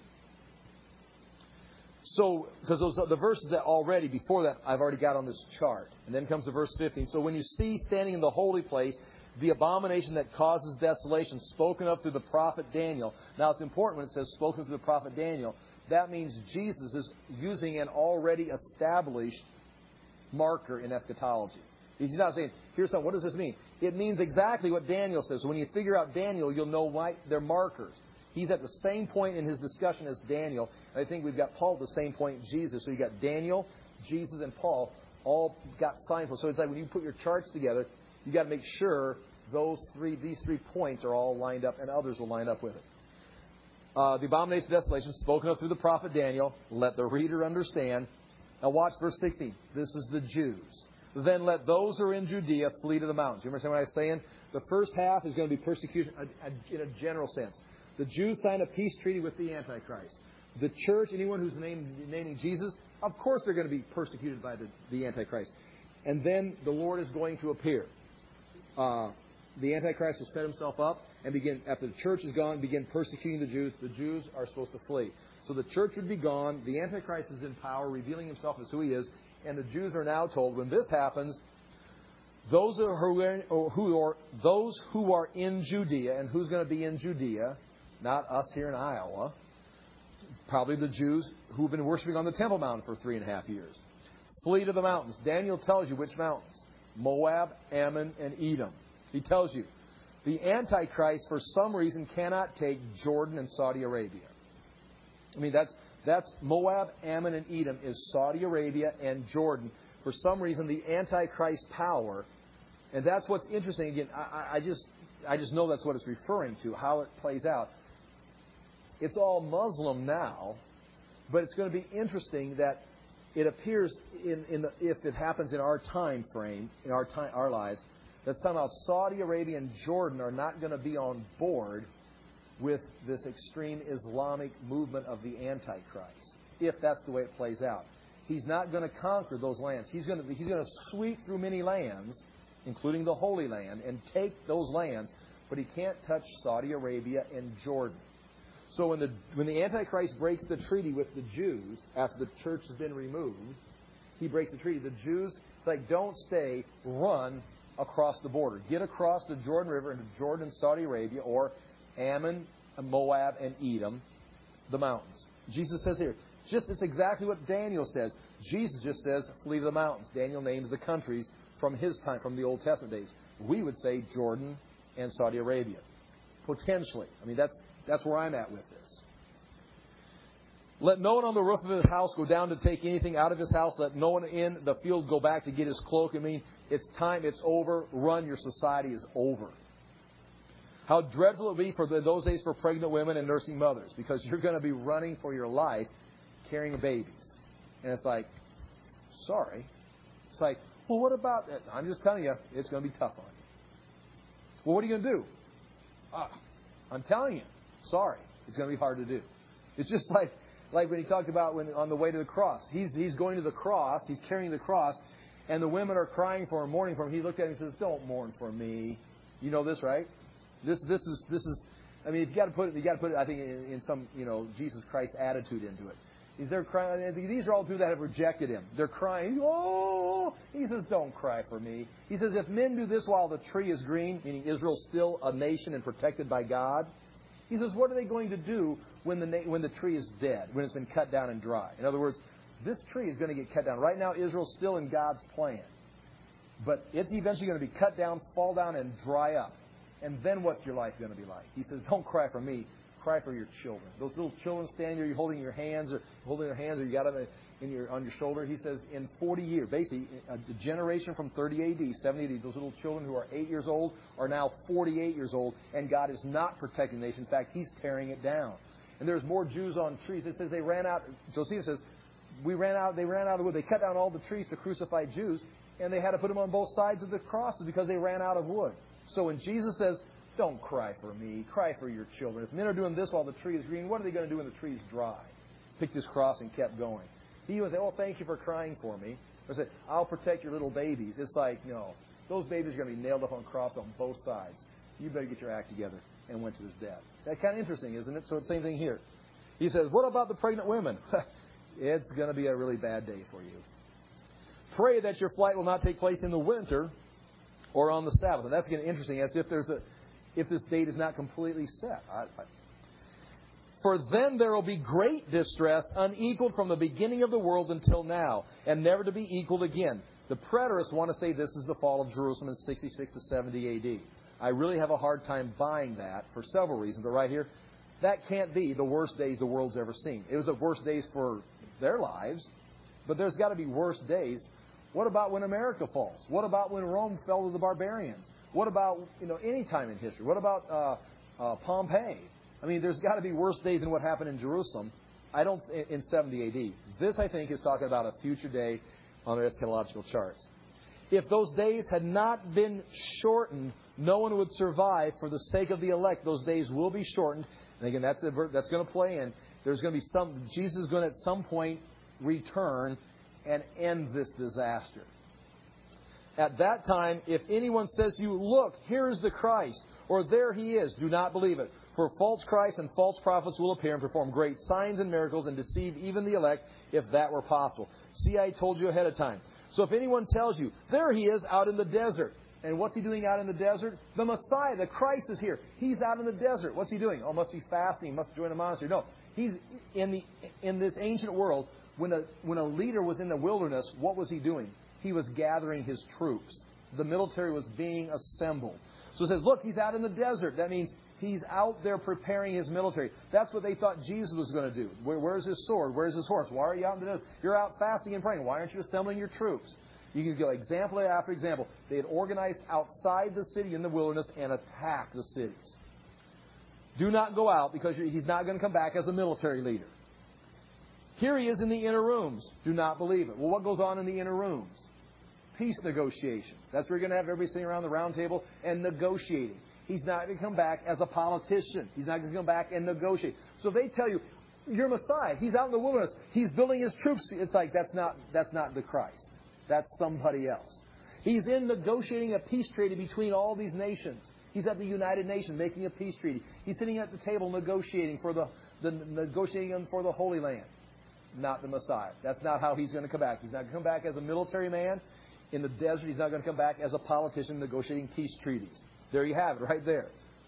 So, because those are the verses that already, before that, I've already got on this chart. And then comes to verse 15. So when you see standing in the holy place the abomination that causes desolation, spoken of through the prophet Daniel. Now it's important when it says spoken through the prophet Daniel. That means Jesus is using an already established marker in eschatology. He's not saying, here's something, what does this mean? It means exactly what Daniel says. So when you figure out Daniel, you'll know why they're markers. He's at the same point in his discussion as Daniel. And I think we've got Paul at the same point, Jesus. So you got Daniel, Jesus, and Paul all got signposts. So it's like when you put your charts together, you got to make sure these 3 points are all lined up, and others will line up with it. The abomination of desolation, spoken of through the prophet Daniel. Let the reader understand. Now watch verse 16. This is the Jews. Then let those who are in Judea flee to the mountains. You understand what I was saying? The first half is going to be persecution in a general sense. The Jews sign a peace treaty with the Antichrist. The church, anyone who's naming Jesus, of course they're going to be persecuted by the Antichrist. And then the Lord is going to appear. The Antichrist will set himself up and begin, after the church is gone, begin persecuting the Jews. The Jews are supposed to flee. So the church would be gone. The Antichrist is in power, revealing himself as who he is. And the Jews are now told, when this happens, those who are in Judea, and who's going to be in Judea, not us here in Iowa, probably the Jews who've been worshiping on the Temple Mount for 3.5 years. Flee to the mountains. Daniel tells you which mountains. Moab, Ammon, and Edom. He tells you. The Antichrist, for some reason, cannot take Jordan and Saudi Arabia. I mean, that's Moab, Ammon, and Edom is Saudi Arabia and Jordan. For some reason, the Antichrist power, and that's what's interesting. Again, I just know that's what it's referring to, how it plays out. It's all Muslim now, but it's going to be interesting that it appears if it happens in our time frame, in our lives, that somehow Saudi Arabia and Jordan are not going to be on board with this extreme Islamic movement of the Antichrist, if that's the way it plays out. He's not going to conquer those lands. He's going to sweep through many lands, including the Holy Land, and take those lands, but he can't touch Saudi Arabia and Jordan. So when the Antichrist breaks the treaty with the Jews, after the church has been removed, he breaks the treaty. The Jews, it's like, don't stay, run across the border. Get across the Jordan River into Jordan and Saudi Arabia, or Ammon, Moab, and Edom, the mountains. Jesus says here, it's exactly what Daniel says. Jesus just says, flee to the mountains. Daniel names the countries from his time, from the Old Testament days. We would say Jordan and Saudi Arabia. Potentially. I mean, that's where I'm at with this. Let no one on the roof of his house go down to take anything out of his house. Let no one in the field go back to get his cloak. I mean, it's time. It's over. Run. Your society is over. How dreadful it would be for those days for pregnant women and nursing mothers, because you're going to be running for your life carrying babies. And it's like, sorry. It's like, well, what about that? I'm just telling you, it's going to be tough on you. Well, what are you going to do? I'm telling you, sorry. It's going to be hard to do. It's just like when he talked about on the way to the cross. He's going to the cross. He's carrying the cross. And the women are crying for him, mourning for him. He looked at him and says, don't mourn for me. You know this, right? This is. I mean, you got to put it. I think in some Jesus Christ attitude into it. They're crying. These are all people that have rejected him. They're crying. Oh, he says, don't cry for me. He says, if men do this while the tree is green, meaning Israel's still a nation and protected by God, he says, what are they going to do when the tree is dead, when it's been cut down and dry? In other words, this tree is going to get cut down. Right now, Israel's still in God's plan. But it's eventually going to be cut down, fall down, and dry up. And then what's your life going to be like? He says, don't cry for me. Cry for your children. Those little children standing there, you're holding their hands, or you got them on your shoulder. He says, in 40 years, basically, a generation from 30 A.D., 70 A.D., those little children who are 8 years old are now 48 years old, and God is not protecting the nation. In fact, He's tearing it down. And there's more Jews on trees. It says they ran out. Josephus says, they ran out of the wood. They cut down all the trees to crucify Jews, and they had to put them on both sides of the crosses because they ran out of wood. So when Jesus says, don't cry for me, cry for your children. If men are doing this while the tree is green, what are they going to do when the tree is dry? Picked his cross and kept going. He would say, oh, thank you for crying for me. Or say, I'll protect your little babies. It's like, no, those babies are going to be nailed up on a cross on both sides. You better get your act together, and went to his death. That's kind of interesting, isn't it? So it's the same thing here. He says, what about the pregnant women? It's going to be a really bad day for you. Pray that your flight will not take place in the winter or on the Sabbath. And that's getting interesting, as if this date is not completely set. For then there will be great distress, unequaled from the beginning of the world until now, and never to be equaled again. The preterists want to say this is the fall of Jerusalem in 66 to 70 A.D. I really have a hard time buying that for several reasons. But right here, that can't be the worst days the world's ever seen. It was the worst days for their lives, but there's got to be worse days. What about when America falls? What about when Rome fell to the barbarians? What about, any time in history? What about Pompeii? I mean, there's got to be worse days than what happened in Jerusalem. In 70 A.D. This, I think, is talking about a future day on their eschatological charts. If those days had not been shortened, no one would survive. For the sake of the elect, those days will be shortened. And again, that's going to play in. There's going to be Jesus is going to at some point return and end this disaster. At that time, if anyone says to you, look, here is the Christ, or there he is, do not believe it. For false Christs and false prophets will appear and perform great signs and miracles and deceive even the elect, if that were possible. See, I told you ahead of time. So if anyone tells you, there he is out in the desert. And what's he doing out in the desert? The Messiah, the Christ is here. He's out in the desert. What's he doing? Oh, must be fasting. He must join a monastery. No. He's in this ancient world, when a leader was in the wilderness, what was he doing? He was gathering his troops. The military was being assembled. So it says, look, he's out in the desert. That means he's out there preparing his military. That's what they thought Jesus was going to do. Where's his sword? Where's his horse? Why are you out in the desert? You're out fasting and praying. Why aren't you assembling your troops? You can go example after example. They had organized outside the city in the wilderness and attacked the cities. Do not go out, because he's not going to come back as a military leader. Here he is in the inner rooms. Do not believe it. Well, what goes on in the inner rooms? Peace negotiation. That's where you're going to have everybody sitting around the round table and negotiating. He's not going to come back as a politician. He's not going to come back and negotiate. So if they tell you, you're Messiah, he's out in the wilderness, he's building his troops, it's like, that's not the Christ. That's somebody else. He's in negotiating a peace treaty between all these nations. He's at the United Nations making a peace treaty. He's sitting at the table negotiating for the Holy Land. Not the Messiah. That's not how he's going to come back. He's not going to come back as a military man in the desert. He's not going to come back as a politician negotiating peace treaties. There you have it, right there.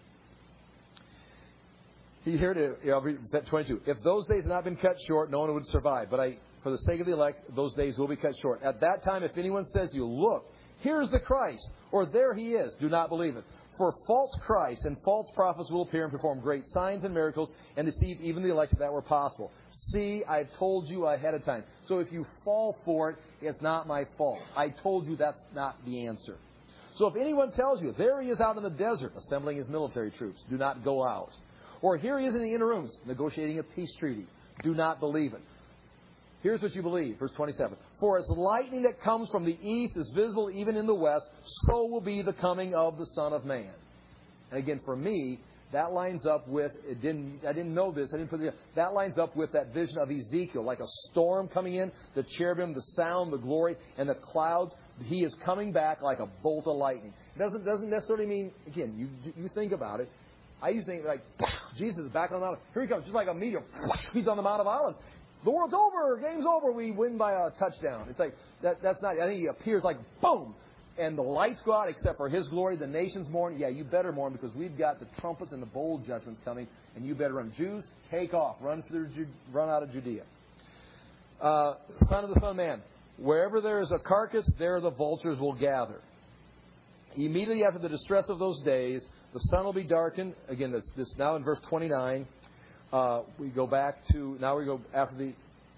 I'll read 22. If those days had not been cut short, no one would survive. But for the sake of the elect, those days will be cut short. At that time, if anyone says to you, look, here's the Christ, or there he is, do not believe it. For false Christs and false prophets will appear and perform great signs and miracles and deceive even the elect if that were possible. See, I've told you ahead of time. So if you fall for it, it's not my fault. I told you that's not the answer. So if anyone tells you, there he is out in the desert, assembling his military troops, do not go out. Or here he is in the inner rooms, negotiating a peace treaty, do not believe it. Here's what you believe, verse 27. For as lightning that comes from the east is visible even in the west, so will be the coming of the Son of Man. And again, for me, that lines up with, I didn't know this, that lines up with that vision of Ezekiel, like a storm coming in, the cherubim, the sound, the glory, and the clouds. He is coming back like a bolt of lightning. It doesn't necessarily mean, again, you think about it. I used to think like, Jesus is back on the mountain. Here he comes, just like a meteor. He's on the Mount of Olives. The world's over. Game's over. We win by a touchdown. It's like, that's not, I think he appears like, boom. And the lights go out except for his glory. The nations mourn. Yeah, you better mourn because we've got the trumpets and the bowl judgments coming. And you better run. Jews, take off. Run out of Judea. Son of the Son of Man. Wherever there is a carcass, there the vultures will gather. Immediately after the distress of those days, the sun will be darkened. Again, this now in verse 29. We go back to after the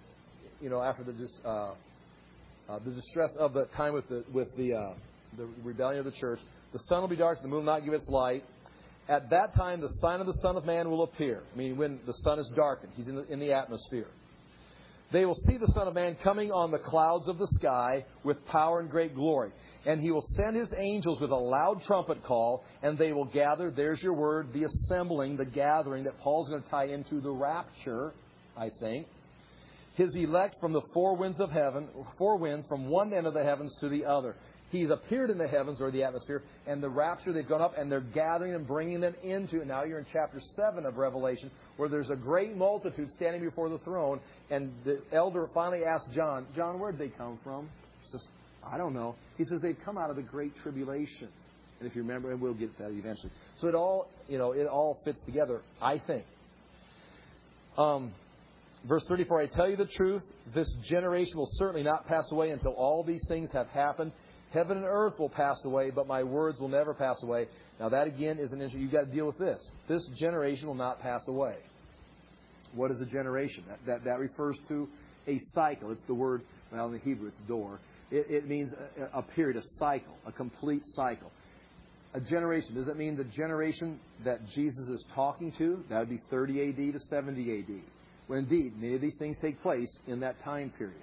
distress of the time with the rebellion of the church. The sun will be dark, the moon will not give its light. At that time, the sign of the Son of Man will appear. I mean, when the sun is darkened, he's in the atmosphere. They will see the Son of Man coming on the clouds of the sky with power and great glory. And he will send his angels with a loud trumpet call, and they will gather, there's your word, the assembling, the gathering that Paul's going to tie into the rapture, I think. His elect from the four winds from one end of the heavens to the other. He's appeared in the heavens or the atmosphere, and the rapture, they've gone up, and they're gathering and bringing them into it. Now you're in chapter 7 of Revelation, where there's a great multitude standing before the throne, and the elder finally asked John, where'd they come from? He says, I don't know. He says they've come out of the great tribulation. And if you remember, and we'll get to that eventually. So it all fits together, I think. Verse 34, I tell you the truth, this generation will certainly not pass away until all these things have happened. Heaven and earth will pass away, but my words will never pass away. Now that again is an issue. You've got to deal with this. This generation will not pass away. What is a generation? That refers to a cycle. It's the word, well, in the Hebrew it's door. It means a period, a cycle, a complete cycle. A generation, does that mean the generation that Jesus is talking to? That would be 30 A.D. to 70 A.D. Well, indeed, many of these things take place in that time period.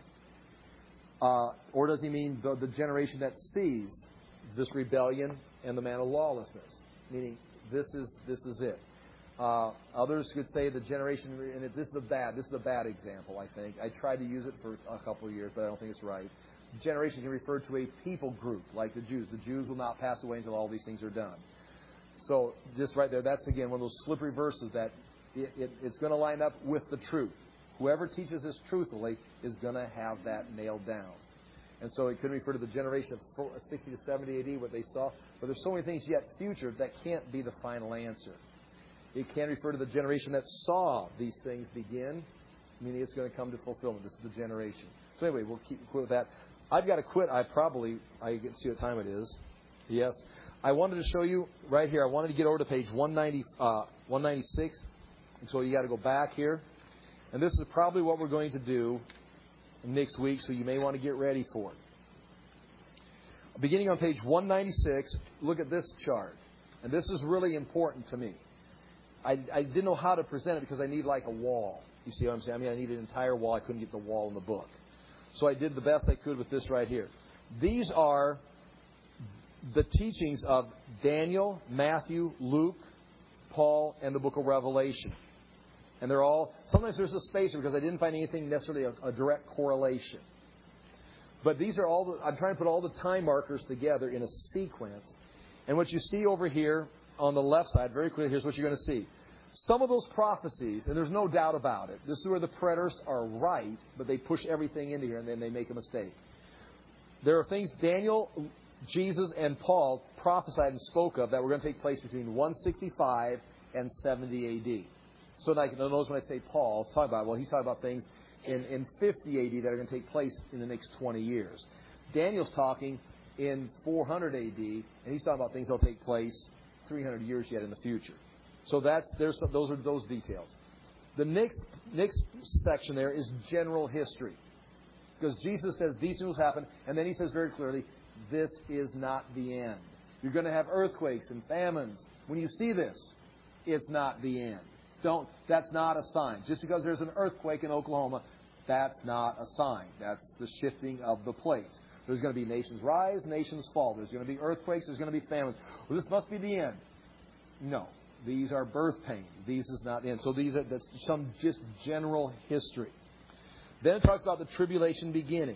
Or does he mean the generation that sees this rebellion and the man of lawlessness? Meaning, this is it. Others could say the generation, and this is a bad example, I think. I tried to use it for a couple of years, but I don't think it's right. Generation can refer to a people group, like the Jews. The Jews will not pass away until all these things are done. So, just right there, that's again one of those slippery verses that it's going to line up with the truth. Whoever teaches this truthfully is going to have that nailed down. And so it could refer to the generation of 60 to 70 A.D., what they saw. But there's so many things yet future that can't be the final answer. It can refer to the generation that saw these things begin, meaning it's going to come to fulfillment. This is the generation. So anyway, we'll quit with that. I've got to quit. I can see what time it is. Yes. I wanted to show you right here. I wanted to get over to page 196. And so you got to go back here. And this is probably what we're going to do next week, so you may want to get ready for it. Beginning on page 196, look at this chart. And this is really important to me. I didn't know how to present it because I need like a wall. You see what I'm saying? I mean, I need an entire wall. I couldn't get the wall in the book. So I did the best I could with this right here. These are the teachings of Daniel, Matthew, Luke, Paul, and the book of Revelation. And they're all, sometimes there's a spacer because I didn't find anything necessarily a direct correlation. But these are all, I'm trying to put all the time markers together in a sequence. And what you see over here on the left side, very quickly, here's what you're going to see. Some of those prophecies, and there's no doubt about it, this is where the preterists are right, but they push everything into here and then they make a mistake. There are things Daniel, Jesus, and Paul prophesied and spoke of that were going to take place between 165 and 70 A.D. So like, notice when I say Paul, he's talking about things in 50 A.D. that are going to take place in the next 20 years. Daniel's talking in 400 A.D., and he's talking about things that will take place 300 years yet in the future. So those are those details. The next section there is general history. Because Jesus says these things will happen, and then he says very clearly, this is not the end. You're going to have earthquakes and famines. When you see this, it's not the end. That's not a sign. Just because there's an earthquake in Oklahoma, that's not a sign. That's the shifting of the plates. There's going to be nations rise, nations fall. There's going to be earthquakes. There's going to be famines. Well, this must be the end. No. These are birth pains. These is not the end. So that's some just general history. Then it talks about the tribulation beginning.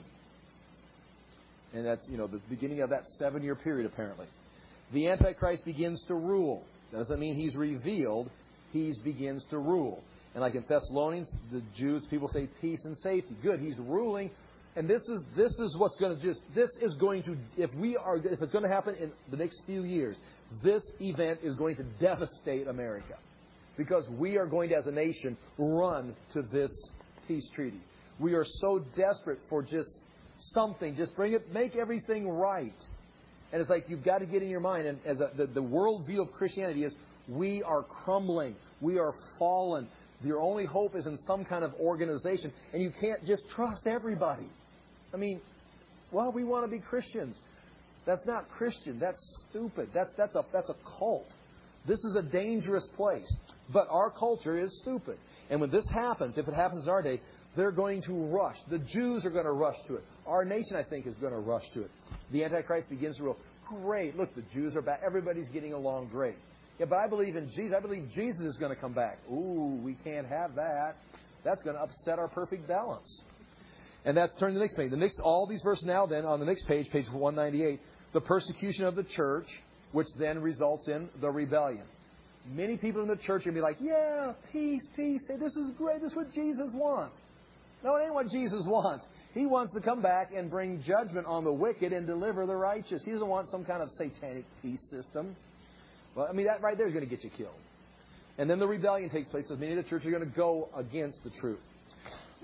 And that's, the beginning of that 7-year period, apparently. The Antichrist begins to rule. That doesn't mean he's revealed. He begins to rule. And like in Thessalonians, the Jews, people say peace and safety. Good, he's ruling. And this is what's going to if it's going to happen in the next few years, this event is going to devastate America. Because we are going to, as a nation, run to this peace treaty. We are so desperate for just something. Just make everything right. And it's like you've got to get in your mind, and as the worldview of Christianity is, we are crumbling. We are fallen. Your only hope is in some kind of organization, and you can't just trust everybody. I mean, we want to be Christians. That's not Christian. That's stupid. That's a cult. This is a dangerous place. But our culture is stupid. And when this happens, if it happens in our day, they're going to rush. The Jews are going to rush to it. Our nation, I think, is going to rush to it. The Antichrist begins to rule. Great. Look, the Jews are back. Everybody's getting along great. Yeah, but I believe in Jesus. I believe Jesus is going to come back. Ooh, we can't have that. That's going to upset our perfect balance. And that's turn to the next page. All these verses now then on the next page, page 198, the persecution of the church, which then results in the rebellion. Many people in the church are going to be like, yeah, peace, peace. Hey, this is great. This is what Jesus wants. No, it ain't what Jesus wants. He wants to come back and bring judgment on the wicked and deliver the righteous. He doesn't want some kind of satanic peace system. Well, I mean, that right there is going to get you killed. And then the rebellion takes place. So many of the churches are going to go against the truth.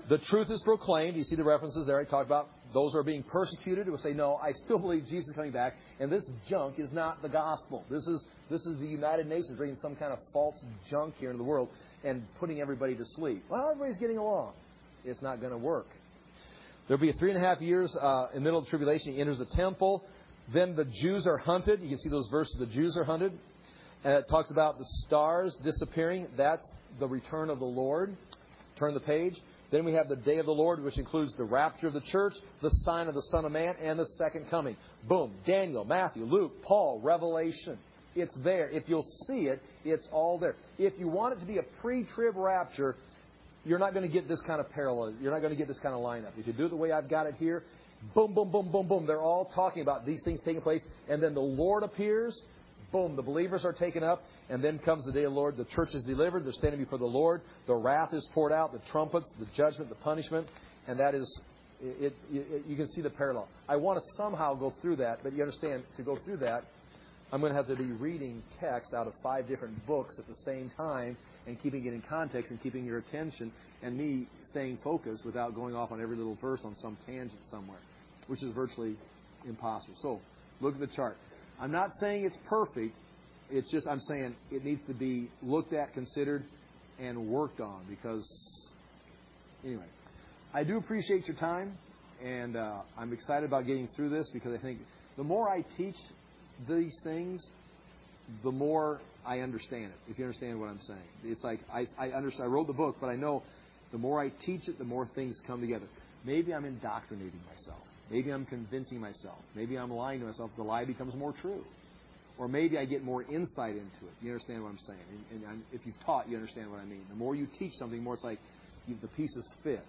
The truth is proclaimed. You see the references there. I talked about those who are being persecuted who will say, no, I still believe Jesus is coming back, and this junk is not the gospel. This is the United Nations bringing some kind of false junk here in the world and putting everybody to sleep. Well, everybody's getting along. It's not going to work. There'll be 3.5 years in the middle of the tribulation. He enters the temple. Then the Jews are hunted. You can see those verses. The Jews are hunted. And it talks about the stars disappearing. That's the return of the Lord. Turn the page. Then we have the day of the Lord, which includes the rapture of the church, the sign of the Son of Man, and the second coming. Boom. Daniel, Matthew, Luke, Paul, Revelation. It's there. If you'll see it, it's all there. If you want it to be a pre-trib rapture, you're not going to get this kind of parallel. You're not going to get this kind of lineup. If you do it the way I've got it here, boom, boom, boom, boom, boom. They're all talking about these things taking place. And then the Lord appears. Boom, the believers are taken up. And then comes the day of the Lord. The church is delivered. They're standing before the Lord. The wrath is poured out. The trumpets, the judgment, the punishment. And that is, you can see the parallel. I want to somehow go through that. But you understand, to go through that, I'm going to have to be reading text out of 5 different books at the same time and keeping it in context and keeping your attention and me staying focused without going off on every little verse on some tangent somewhere, which is virtually impossible. So, look at the chart. I'm not saying it's perfect. It's just I'm saying it needs to be looked at, considered, and worked on because, anyway, I do appreciate your time, and I'm excited about getting through this because I think the more I teach these things, the more I understand it, if you understand what I'm saying. It's like I understand. I wrote the book, but I know the more I teach it, the more things come together. Maybe I'm indoctrinating myself. Maybe I'm convincing myself. Maybe I'm lying to myself. The lie becomes more true. Or maybe I get more insight into it. You understand what I'm saying? And if you've taught, you understand what I mean. The more you teach something, the more it's like the pieces fit.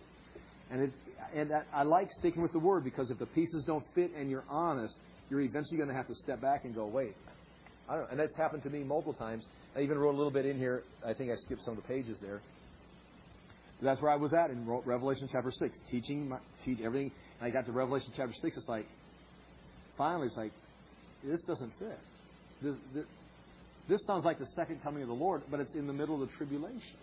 I like sticking with the Word because if the pieces don't fit and you're honest, you're eventually going to have to step back and go, wait. I don't know. And that's happened to me multiple times. I even wrote a little bit in here. I think I skipped some of the pages there. But that's where I was at in Revelation chapter 6. Teach everything. And I got to Revelation chapter 6. It's like, finally, it's like, this doesn't fit. This sounds like the second coming of the Lord, but it's in the middle of the tribulation.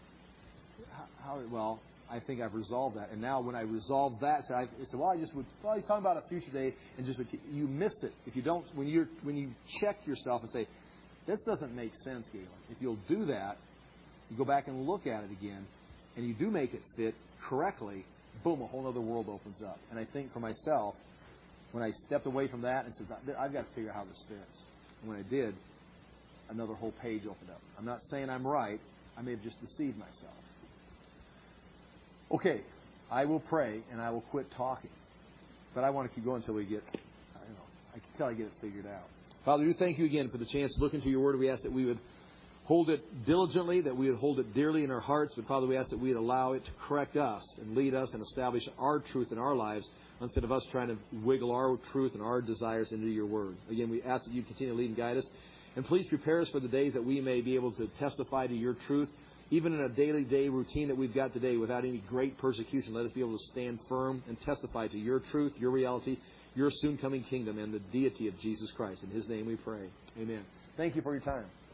Well, I think I've resolved that. And now when I resolve that, I said, well, he's talking about a future day, and just you miss it. If you don't, when you check yourself and say, this doesn't make sense, Galen. If you'll do that, you go back and look at it again, and you do make it fit correctly, boom, a whole other world opens up. And I think for myself, when I stepped away from that and said, I've got to figure out how this fits. And when I did, another whole page opened up. I'm not saying I'm right. I may have just deceived myself. Okay, I will pray and I will quit talking. But I want to keep going until we get, until I get it figured out. Father, we thank you again for the chance to look into your word. We ask that we would hold it diligently, that we would hold it dearly in our hearts. But Father, we ask that we would allow it to correct us and lead us and establish our truth in our lives instead of us trying to wiggle our truth and our desires into your word. Again, we ask that you continue to lead and guide us. And please prepare us for the days that we may be able to testify to your truth. Even in a daily routine that we've got today, without any great persecution, let us be able to stand firm and testify to your truth, your reality, your soon-coming kingdom, and the deity of Jesus Christ. In his name we pray. Amen. Thank you for your time.